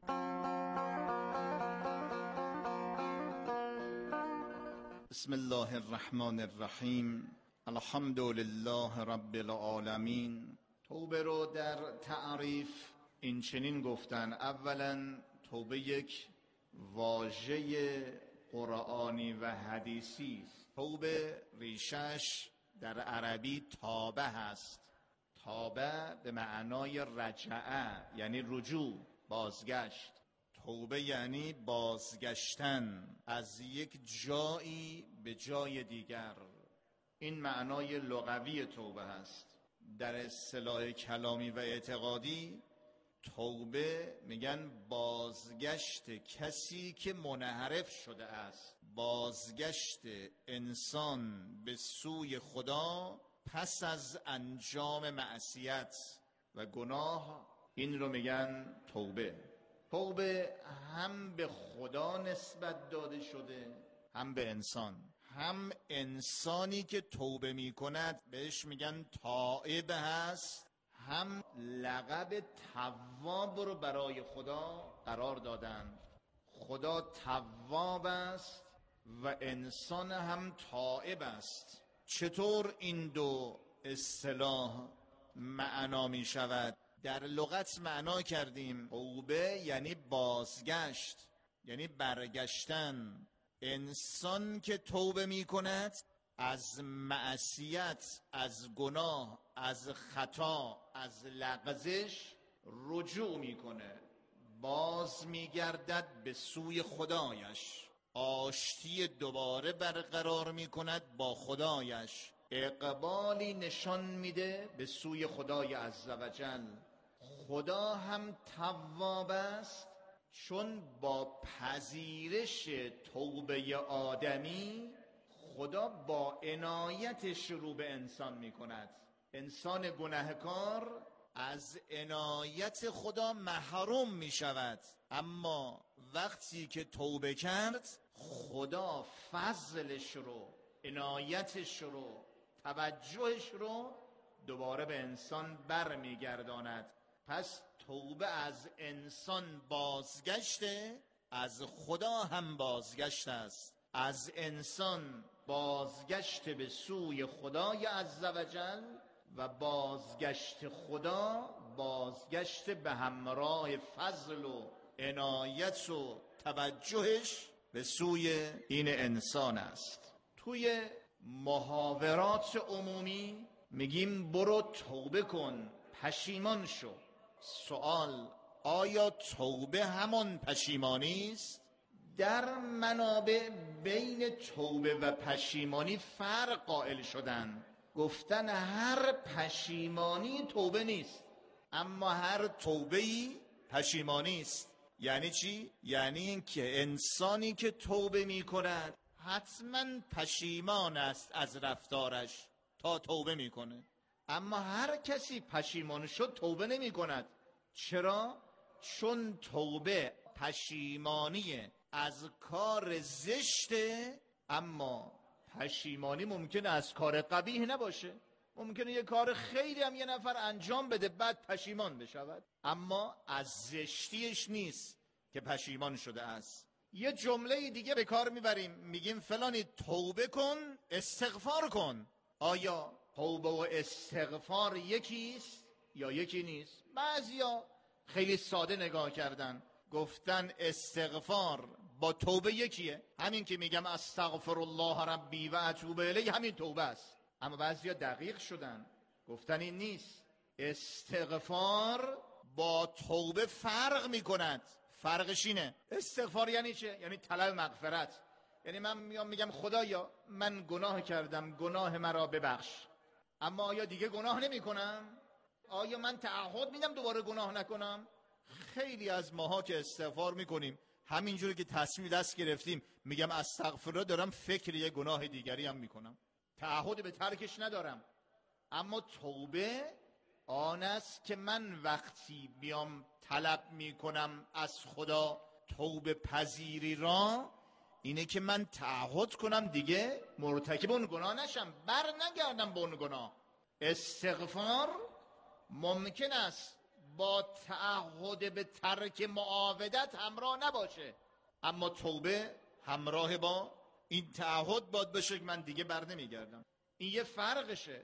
بسم الله الرحمن الرحیم. الحمد لله رب العالمین. توبه رو در تعریف این چنین گفتن: اولا توبه یک واژه قرآنی و حدیثی است. توبه ریشش در عربی تابه هست. تابه به معنای رجعه، یعنی رجوع، بازگشت. توبه یعنی بازگشتن از یک جایی به جای دیگر. این معنای لغوی توبه هست. در اصطلاح کلامی و اعتقادی توبه میگن بازگشت کسی که منحرف شده است، بازگشت انسان به سوی خدا پس از انجام معصیت و گناه، این رو میگن توبه. توبه هم به خدا نسبت داده شده هم به انسان. هم انسانی که توبه میکند بهش میگن تائب هست، هم لقب تواب رو برای خدا قرار دادن. خدا تواب است و انسان هم تائب است. چطور این دو اصطلاح معنا می شود؟ در لغت معنا کردیم توبه یعنی بازگشت، یعنی برگشتن. انسان که توبه می کند از معصیت، از گناه، از خطا، از لغزش رجوع می کنه، باز می گردد به سوی خدایش، آشتی دوباره برقرار می کند با خدایش، اقبالی نشان میده به سوی خدای عزوجل. خدا هم تواب است چون با پذیرش توبه آدمی خدا با عنایتش رو به انسان می کند. انسان گناهکار از عنایت خدا محروم می شود، اما وقتی که توبه کرد خدا فضلش رو، عنایتش رو، توجهش رو دوباره به انسان بر می گرداند. پس توبه از انسان بازگشته، از خدا هم بازگشت است. از انسان بازگشت به سوی خدای عزوجل و بازگشت خدا بازگشت به همراه فضل و عنایت و توجهش به سوی این انسان است. توی محاورات عمومی میگیم برو توبه کن، پشیمان شو. سوال: آیا توبه همون پشیمانی است؟ در منابع بین توبه و پشیمانی فرق قائل شدن، گفتن هر پشیمانی توبه نیست، اما هر توبه‌ای پشیمانی است. یعنی چی؟ یعنی این که انسانی که توبه می کند حتما پشیمان است از رفتارش تا توبه می کنه، اما هر کسی پشیمان شد توبه نمی کند. چرا؟ چون توبه پشیمانی از کار زشته، اما پشیمانی ممکنه از کار قبیح نباشه. ممکنه یه کار خیلی هم یه نفر انجام بده بعد پشیمان بشود، اما از زشتیش نیست که پشیمان شده است. یه جمله دیگه به کار میبریم، میگیم فلانی توبه کن، استغفار کن. آیا توبه و استغفار یکیست یا یکی نیست؟ بعضیا خیلی ساده نگاه کردن، گفتن استغفار با توبه یکیه. همین که میگم استغفر الله ربی و اتوب الیه همین توبه است. اما بعضیا دقیق شدن، گفتن این نیست. استغفار با توبه فرق میکند. فرقش اینه. استغفار یعنی چه؟ یعنی طلب مغفرت. یعنی من میام میگم خدایا من گناه کردم، گناه مرا ببخش، اما آیا دیگه گناه نمی کنم؟ آیا من تعهد میدم دوباره گناه نکنم؟ خیلی از ماها که استغفار میکنیم همینجوری که تصمیم دست گرفتیم میگم استغفرالله، دارم فکر یه گناه دیگری هم میکنم، تعهد به ترکش ندارم. اما توبه آن است که من وقتی بیام طلب میکنم از خدا توبه پذیری را، اینه که من تعهد کنم دیگه مرتکب اون گناه نشم، بر نگردم به اون گناه. استغفار ممکن است با تعهد به ترک معاودت همراه نباشه، اما توبه همراه با این تعهد باید بشه که من دیگه بر نمیگردم. این یه فرقشه.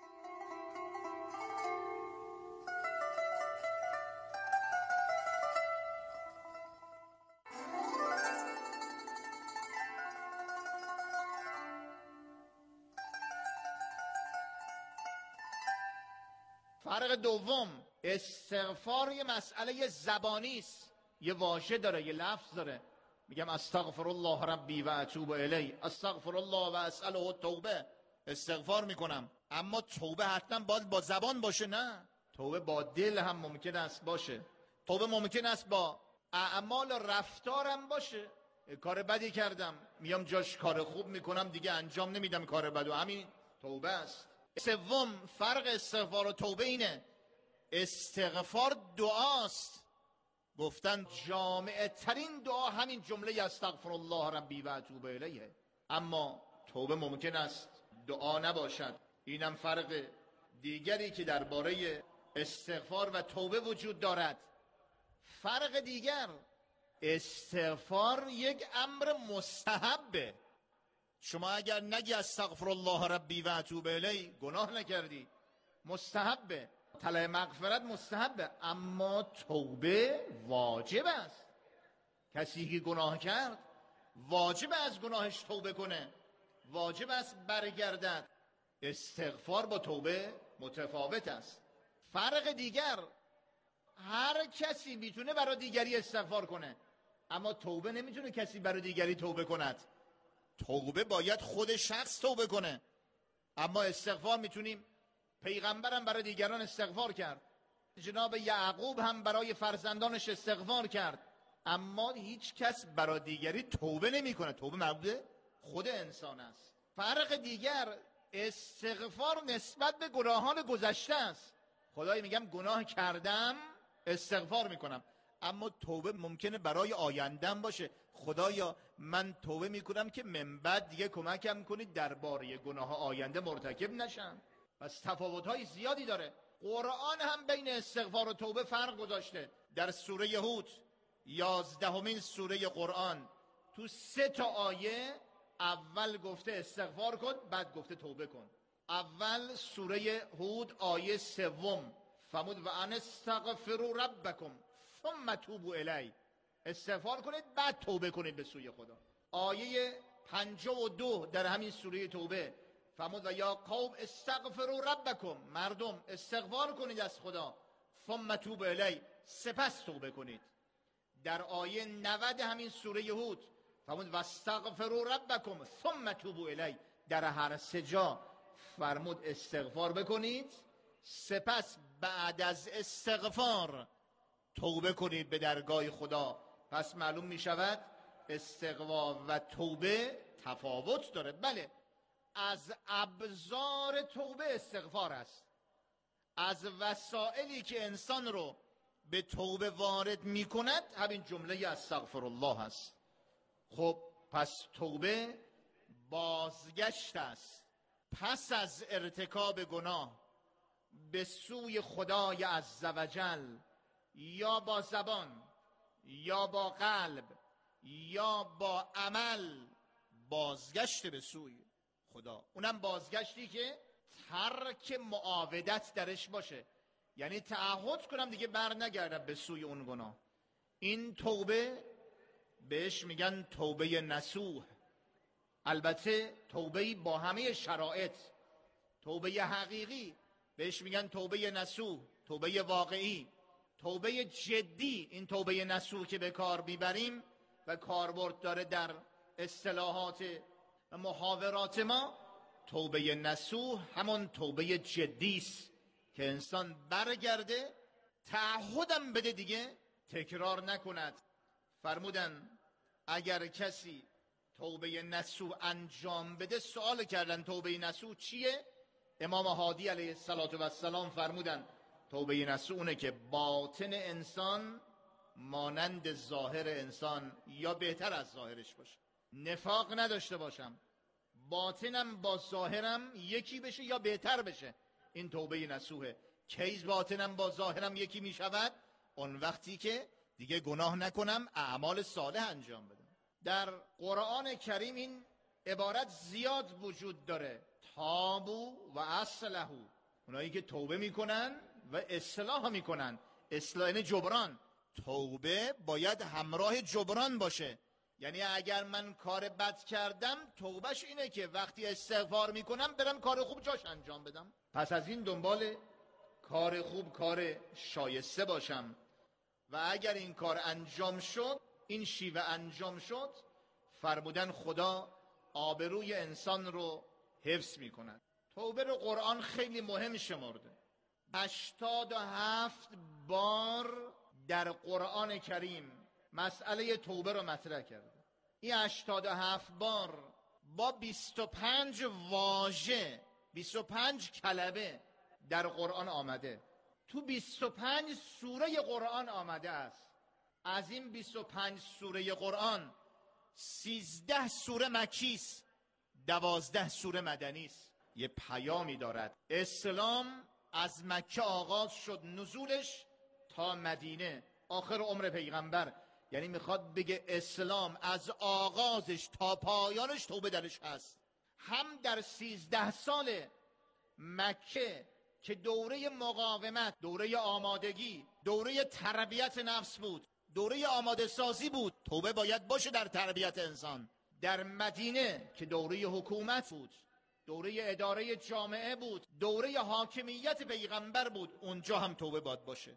فرق دوم، استغفار یه مسئله زبانی است، یه واژه داره، یه لفظ داره. میگم استغفر الله ربی و اتوب الی، استغفر الله و اسأله التوبه، استغفار میکنم. اما توبه حتما باید با زبان باشه؟ نه، توبه با دل هم ممکن است باشه. توبه ممکن است با اعمال و رفتارم باشه. کار بدی کردم میام جاش کار خوب میکنم، دیگه انجام نمیدم کار بدو، همین توبه است. سوم، فرق استغفار و توبه اینه. استغفار دعاست، گفتن جامعه ترین دعا همین جمله استغفر الله ربی و اتوب الیه. اما توبه ممکن است دعا نباشد. اینم فرق دیگری که درباره استغفار و توبه وجود دارد. فرق دیگر، استغفار یک امر مستحبه. شما اگر نگی استغفر الله ربی و اتوب الیه گناه نکردی، مستحبه. طلب مغفرت مستحبه، اما توبه واجب است. کسی که گناه کرد واجب از گناهش توبه کنه، واجب است برگردد. استغفار با توبه متفاوت است. فرق دیگر، هر کسی میتونه برای دیگری استغفار کنه، اما توبه نمیتونه کسی برای دیگری توبه کند. توبه باید خود شخص توبه کنه، اما استغفار میتونیم. پیغمبرم برای دیگران استغفار کرد، جناب یعقوب هم برای فرزندانش استغفار کرد، اما هیچ کس برای دیگری توبه نمی کنه. توبه مربوط خود انسان است. فرق دیگر، استغفار نسبت به گناهان گذشته است. خدای میگم گناه کردم استغفار میکنم، اما توبه ممکنه برای آیندم باشه. خدایا من توبه میکنم که من بعد دیگه کمکم کنید درباره گناه آینده مرتکب نشم. پس تفاوت‌های زیادی داره. قرآن هم بین استغفار و توبه فرق گذاشته. در سوره هود، یازدهمین سوره قرآن، تو سه تا آیه اول گفته استغفار کن، بعد گفته توبه کن. اول سوره هود آیه سوم فرمود و ان استغفروا ربکم ثم توبوا الی، استغفار کنید بعد توبه کنید به سوی خدا. آیه پنجاه و دو در همین سوره توبه فرمود و یا قوم استغفروا ربکم، مردم استغفار کنید از خدا، ثم توبوا الی، سپس توبه کنید. در آیه نود همین سوره هود فرمود و استغفروا ربکم ثم توبوا الی، در هر سه جا فرمود استغفار بکنید، سپس بعد از استغفار توبه کنید به درگاه خدا. پس معلوم می شود استغفار و توبه تفاوت داره. بله، از ابزار توبه استغفار است، از وسائلی که انسان رو به توبه وارد می کند همین جمله استغفر الله است. خب پس توبه بازگشت است پس از ارتکاب گناه به سوی خدای عزوجل، یا با زبان یا با قلب یا با عمل، بازگشت به سوی خدا. اونم بازگشتی که ترک معاودت درش باشه، یعنی تعهد کنم دیگه بر نگردم به سوی اون گناه. این توبه بهش میگن توبه نصوح. البته توبه با همه شرایط، توبه حقیقی بهش میگن توبه نصوح، توبه واقعی، توبه جدی. این توبه نصوح که به کار میبریم و کاربرد داره در اصطلاحات و محاورات ما، توبه نصوح همون توبه جدی است که انسان برگرده، تعهدم بده دیگه تکرار نکند. فرمودن اگر کسی توبه نصوح انجام بده، سوال کردن توبه نصوح چیه؟ امام هادی علیه السلام فرمودن توبه نصوح اونه که باطن انسان مانند ظاهر انسان یا بهتر از ظاهرش باشه، نفاق نداشته باشم، باطنم با ظاهرم یکی بشه یا بهتر بشه. این توبه نصوحه. کیز باطنم با ظاهرم یکی می شود؟ اون وقتی که دیگه گناه نکنم، اعمال صالح انجام بدم. در قرآن کریم این عبارت زیاد وجود داره، تابو و اصلحو، اونایی که توبه میکنن و اصلاح میکنن. اصلاح یعنی جبران. توبه باید همراه جبران باشه، یعنی اگر من کار بد کردم، توبهش اینه که وقتی استغفار میکنم برم کار خوب جاش انجام بدم. پس از این دنبال کار خوب، کار شایسته باشم و اگر این کار انجام شد، این شیوه انجام شد، فرمودن خدا آبروی انسان رو حفظ میکند. توبه رو قرآن خیلی مهم شمرده. هشتاد و هفت بار در قرآن کریم مسئله توبه رو مطرح کرده. این هشتاد و هفت بار با بیست و پنج واژه بیست و پنج کلمه در قرآن آمده، تو بیست و پنج سوره قرآن آمده است. از این بیست و پنج سوره قرآن سیزده سوره مکی است، دوازده سوره مدنی است. یه پیامی دارد. اسلام از مکه آغاز شد نزولش تا مدینه آخر عمر پیغمبر، یعنی میخواد بگه اسلام از آغازش تا پایانش توبه درش هست. هم در سیزده سال مکه که دوره مقاومت، دوره آمادگی، دوره تربیت نفس بود، دوره آماده سازی بود، توبه باید باشه در تربیت انسان. در مدینه که دوره حکومت بود، دوره اداره جامعه بود، دوره حاکمیت پیغمبر بود، اونجا هم توبه باید باشه.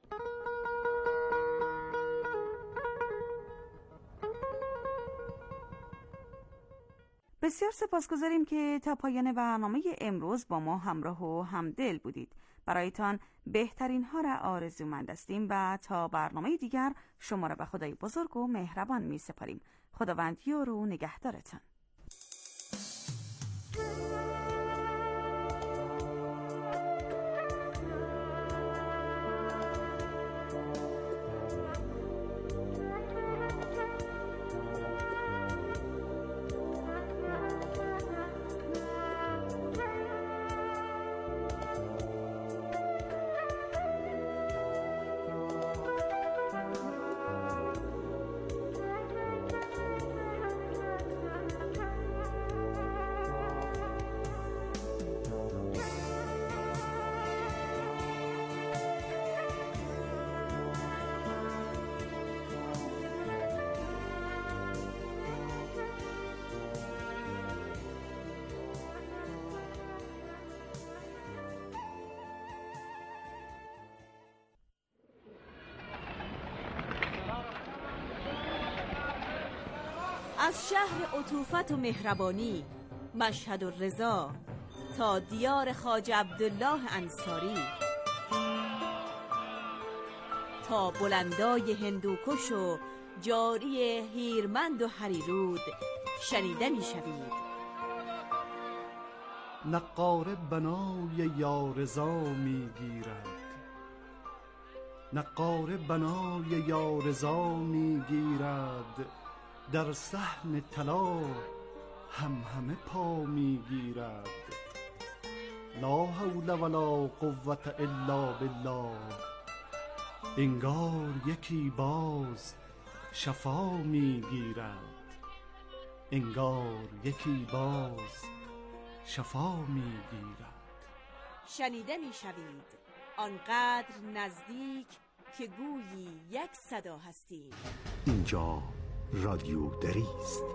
بسیار سپاسگزاریم که تا پایان برنامه امروز با ما همراه و همدل بودید. برایتان بهترین ها را آرزومند هستیم و تا برنامه دیگر شما را به خدای بزرگ و مهربان می سپاریم. خداوند یار و نگهدارتان. از شهر عطوفت و مهربانی مشهد و رضا تا دیار خواجه عبدالله انصاری، تا بلندای هندوکش و جاری هیرمند و هریرود شنیده می شوید. نقاره بنای یارضا می گیرد، نقاره بنای یارضا می گیرد، در صحن طلا هم همه پا می گیرد. لا حول ولا قوة الا بالله، انگار یکی باز شفا می گیرد، انگار یکی باز شفا می گیرد. شنیده می شوید آنقدر نزدیک که گویی یک صدا هستید. اینجا رادیو دری است.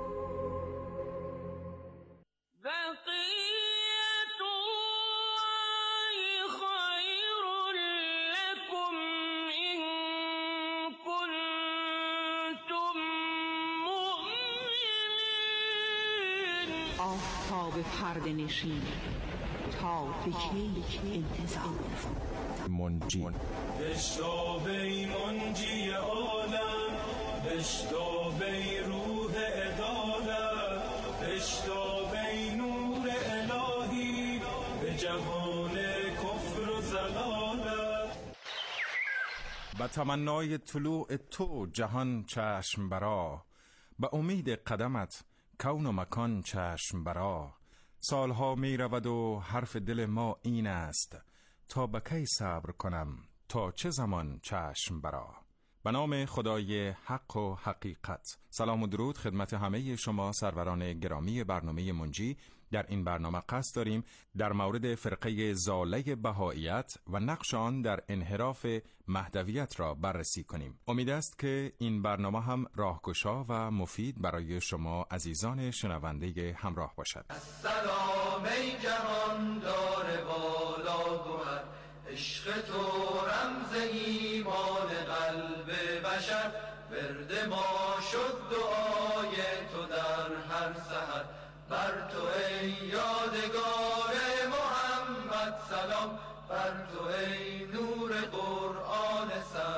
آفتاب پرده نشین تا به کی انتظار منجی بشتابی منجی عالم، بشتابی روح عدالت، بشتابی نور الهی به جهان کفر و زلالت. به تمنای طلوع تو جهان چشم برا، به امید قدمت کون و مکان چشم برا. سالها می رود و حرف دل ما این است، تا به کی صبر کنم تا چه زمان چشم برا. به نام خدای حق و حقیقت. سلام و درود خدمت همه شما سروران گرامی برنامه منجی. در این برنامه قصد داریم در مورد فرقه ضاله بهائیت و نقش آن در انحراف مهدویت را بررسی کنیم. امید است که این برنامه هم راهگشا و مفید برای شما عزیزان شنونده همراه باشد. السلام ای جهان دار بالا گوهر، عشق تو رمز ایمان قلب بشر، ورد ما شد دعای تو در هر سحر. بر تو ای یادگار محمد سلام، بر تو ای نور قرآن سرمد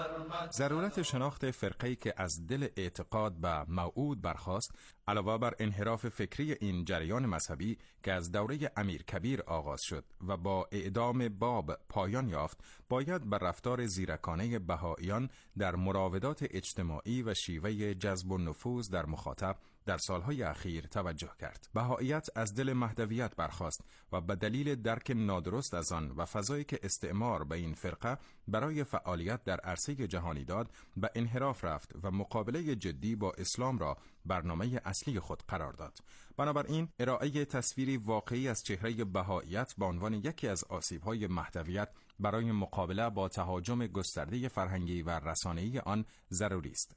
ضرورت شناخت فرقه‌ای که از دل اعتقاد به موعود برخاست، علاوه بر انحراف فکری این جریان مذهبی که از دوره امیرکبیر آغاز شد و با اعدام باب پایان یافت، باید بر رفتار زیرکانه بهائیان در مراودات اجتماعی و شیوه جذب النفوذ در مخاطب در سالهای اخیر توجه کرد. بهائیت از دل مهدویت برخاست و به دلیل درک نادرست از آن و فضایی که استعمار به این فرقه برای فعالیت در عرصه جهانی داد، به انحراف رفت و مقابله جدی با اسلام را برنامه اصلی خود قرار داد. بنابراین ارائه تصویری واقعی از چهره بهائیت به عنوان یکی از آسیب‌های مهدویت برای مقابله با تهاجم گسترده فرهنگی و رسانه‌ای آن ضروری است.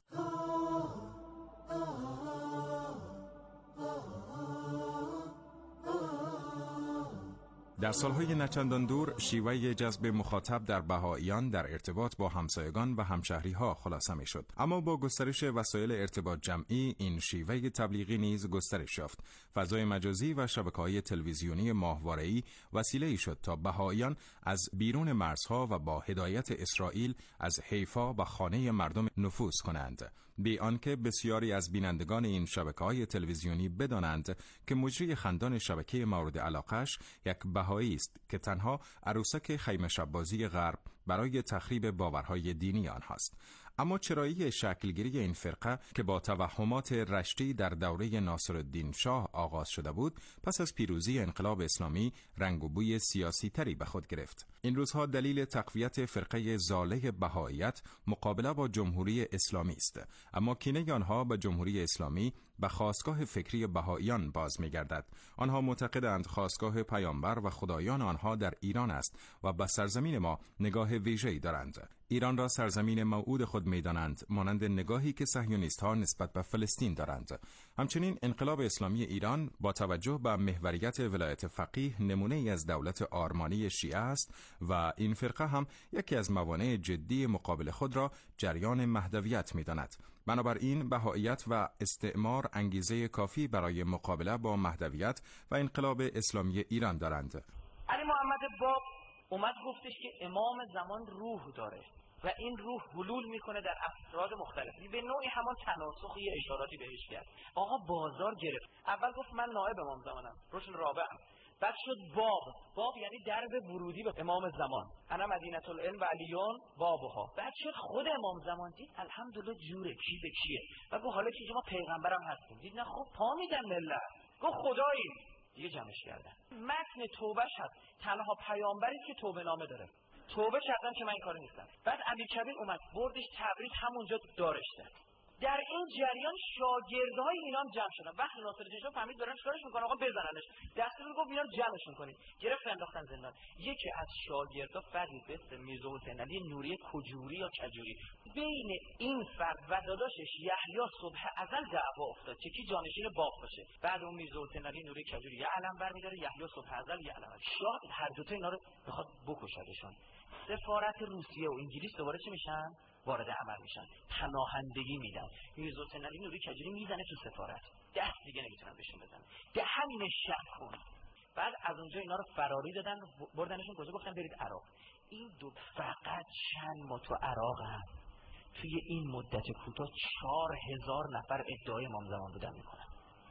در سالهای نچندان دور شیوه جذب مخاطب در بهائیان در ارتباط با همسایگان و همشهری‌ها خلاصه می‌شد، اما با گسترش وسایل ارتباط جمعی این شیوه تبلیغی نیز گسترش یافت. فضای مجازی و شبکه‌های تلویزیونی ماهواره‌ای وسیله‌ای شد تا بهائیان از بیرون مرزها و با هدایت اسرائیل از حیفا و خانه مردم نفوذ کنند، بی آنکه بسیاری از بینندگان این شبکه‌های تلویزیونی بدانند که مجری خندان شبکه مورد علاقه‌اش یک بهایی است که تنها عروسک خیمه شبازی غرب برای تخریب باورهای دینی آنهاست. اما چرایی شکلگیری این فرقه که با توهمات رشتی در دوره ناصرالدین شاه آغاز شده بود، پس از پیروزی انقلاب اسلامی رنگ و بوی سیاسی تری به خود گرفت. این روزها دلیل تقویت فرقه ضاله بهائیت مقابله با جمهوری اسلامی است، اما کینه آنها به جمهوری اسلامی به خاستگاه فکری بهائیان باز می‌گردد. آنها معتقدند خاستگاه پیامبر و خدایان آنها در ایران است و به سرزمین ما نگاه ویژه‌ای دارند. ایران را سرزمین موعود خود می‌دانند، مانند نگاهی که صهیونیست‌ها نسبت به فلسطین دارند. همچنین انقلاب اسلامی ایران با توجه به محوریت ولایت فقیه نمونه‌ای از دولت آرمانی شیعه است و این فرقه هم یکی از موانع جدی مقابل خود را جریان مهدویت می‌داند. بنابراین بهائیت و استعمار انگیزه کافی برای مقابله با مهدویت و انقلاب اسلامی ایران دارند. علی محمد باب اومد گفتش که امام زمان روح داره و این روح حلول میکنه در افراد مختلفی، به نوعی همان تناسخی اشاراتی بهش کرد. آقا بازار گرفت. اول گفت من نائب امام زمانم، رشن رابعم. بعد شد باب. باب یعنی درب ورودی به امام زمان. انا مدینه العلم و علیون بابها. بعد شد خود امام زمان. دید الحمدلله جوره، کی به کیه. و گفت حالا که ما پیغمبرم هستیم. دید نه خب پا میدن ملت. گفت خدایی دیگه جمعش کردن. متن توبهش هست، تنها پیامبری که توبه نامه داره. توبه کردن که من این کارو نیستم. بعد امیرکبیر اومد بردش تبریز، همونجا دارش داد. در این جریان شاگردهای اینام جمع شدن. وقتی ناصرالدین شاه فهمید دارن چیکارش میکنن، آقا بزننش، دستور گفت اینا جمعشون کنید. گرفت انداختن زندان. یکی از شاگردا فردی به اسم میرزا حسین علی نوری کجوری یا کجوری، بین این فرد و داداشش یحیی صبح ازل دعوا افتاد که کی جانشین باب باشه. بعد اون میرزا حسین علی نوری کجوری یه علم برمی‌داره، یحیی صبح ازل یه علم. شاه هر دو تا اینا رو میخواد بکشدشون. سفارت روسیه و انگلیس دوباره چی میشن؟ وارد عمل میشن، پناهندگی میدن. میرزا حسین علی نوری کجوری میزنه تو سفارت، دست دیگه نمیتونن بهشون بزنن، دهن شب کن. بعد از اونجا اینا رو فراری دادن، بردنشون کجا؟ گفتن برید عراق. این دو فقط چند ماه تو عراق هم توی این مدت کوتاه چهار هزار نفر ادعای امام زمان بودن میکنن،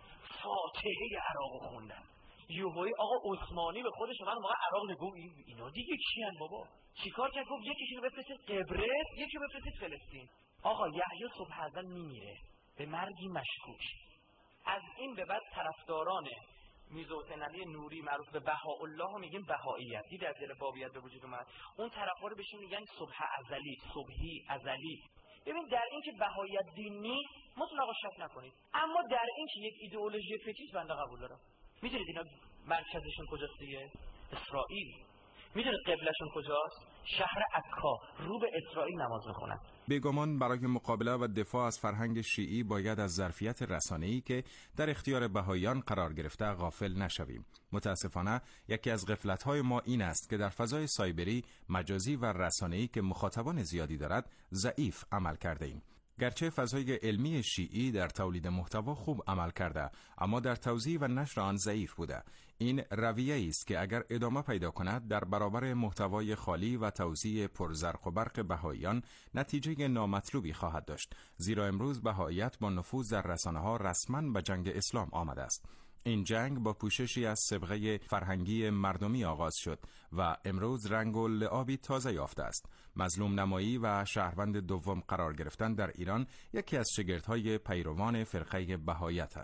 فاتحه عراق خوندن. یوهوی آقا عثمانی به خودش من موقع عراق نگو اینا دیگه کیان بابا؟ چیکار کرد؟ گفت یکیشونو بفرستید قبرس، یکی رو بفرستید فلسطین. آقا یحیی صبح ازل میمیره به مرگی مشکوک. از این به بعد طرفداران میرزا حسین علی نوری معروف به بهاءالله میگیم بهائیت، دید از دل بابیت به وجود اومد. اون طرفا رو بهشون میگن صبح ازلی، صبحی ازلی. ببین در این که بهائیت دین نیست متون آقا شک نکنید، اما در این که یک ایدئولوژی فکری بنده قبول دارم. میدونید اینا مرکزشون کجاست دیگه؟ اسرائیل. میدونید قبلشون کجاست؟ شهر عکا، رو به اسرائیل نماز میخونن. بیگمان برای مقابله و دفاع از فرهنگ شیعی باید از ظرفیت رسانه‌ای که در اختیار بهائیان قرار گرفته غافل نشویم. متاسفانه یکی از غفلت‌های ما این است که در فضای سایبری، مجازی و رسانه‌ای که مخاطبان زیادی دارد ضعیف عمل کرده ایم. گرچه فضای علمی شیعی در تولید محتوا خوب عمل کرده، اما در توزیع و نشر آن ضعیف بوده. این رویه‌ای است که اگر ادامه پیدا کند در برابر محتوای خالی و توزیع پرزرق و برق بهائیان نتیجه نامطلوبی خواهد داشت، زیرا امروز بهائیت با نفوذ در رسانه‌ها رسما به جنگ اسلام آمده است. این جنگ با پوششی از صبغه فرهنگی مردمی آغاز شد و امروز رنگ و لعابی تازه یافته است. مظلوم نمایی و شهروند دوم قرار گرفتن در ایران یکی از شگردهای پیروان فرقه بهائیت است.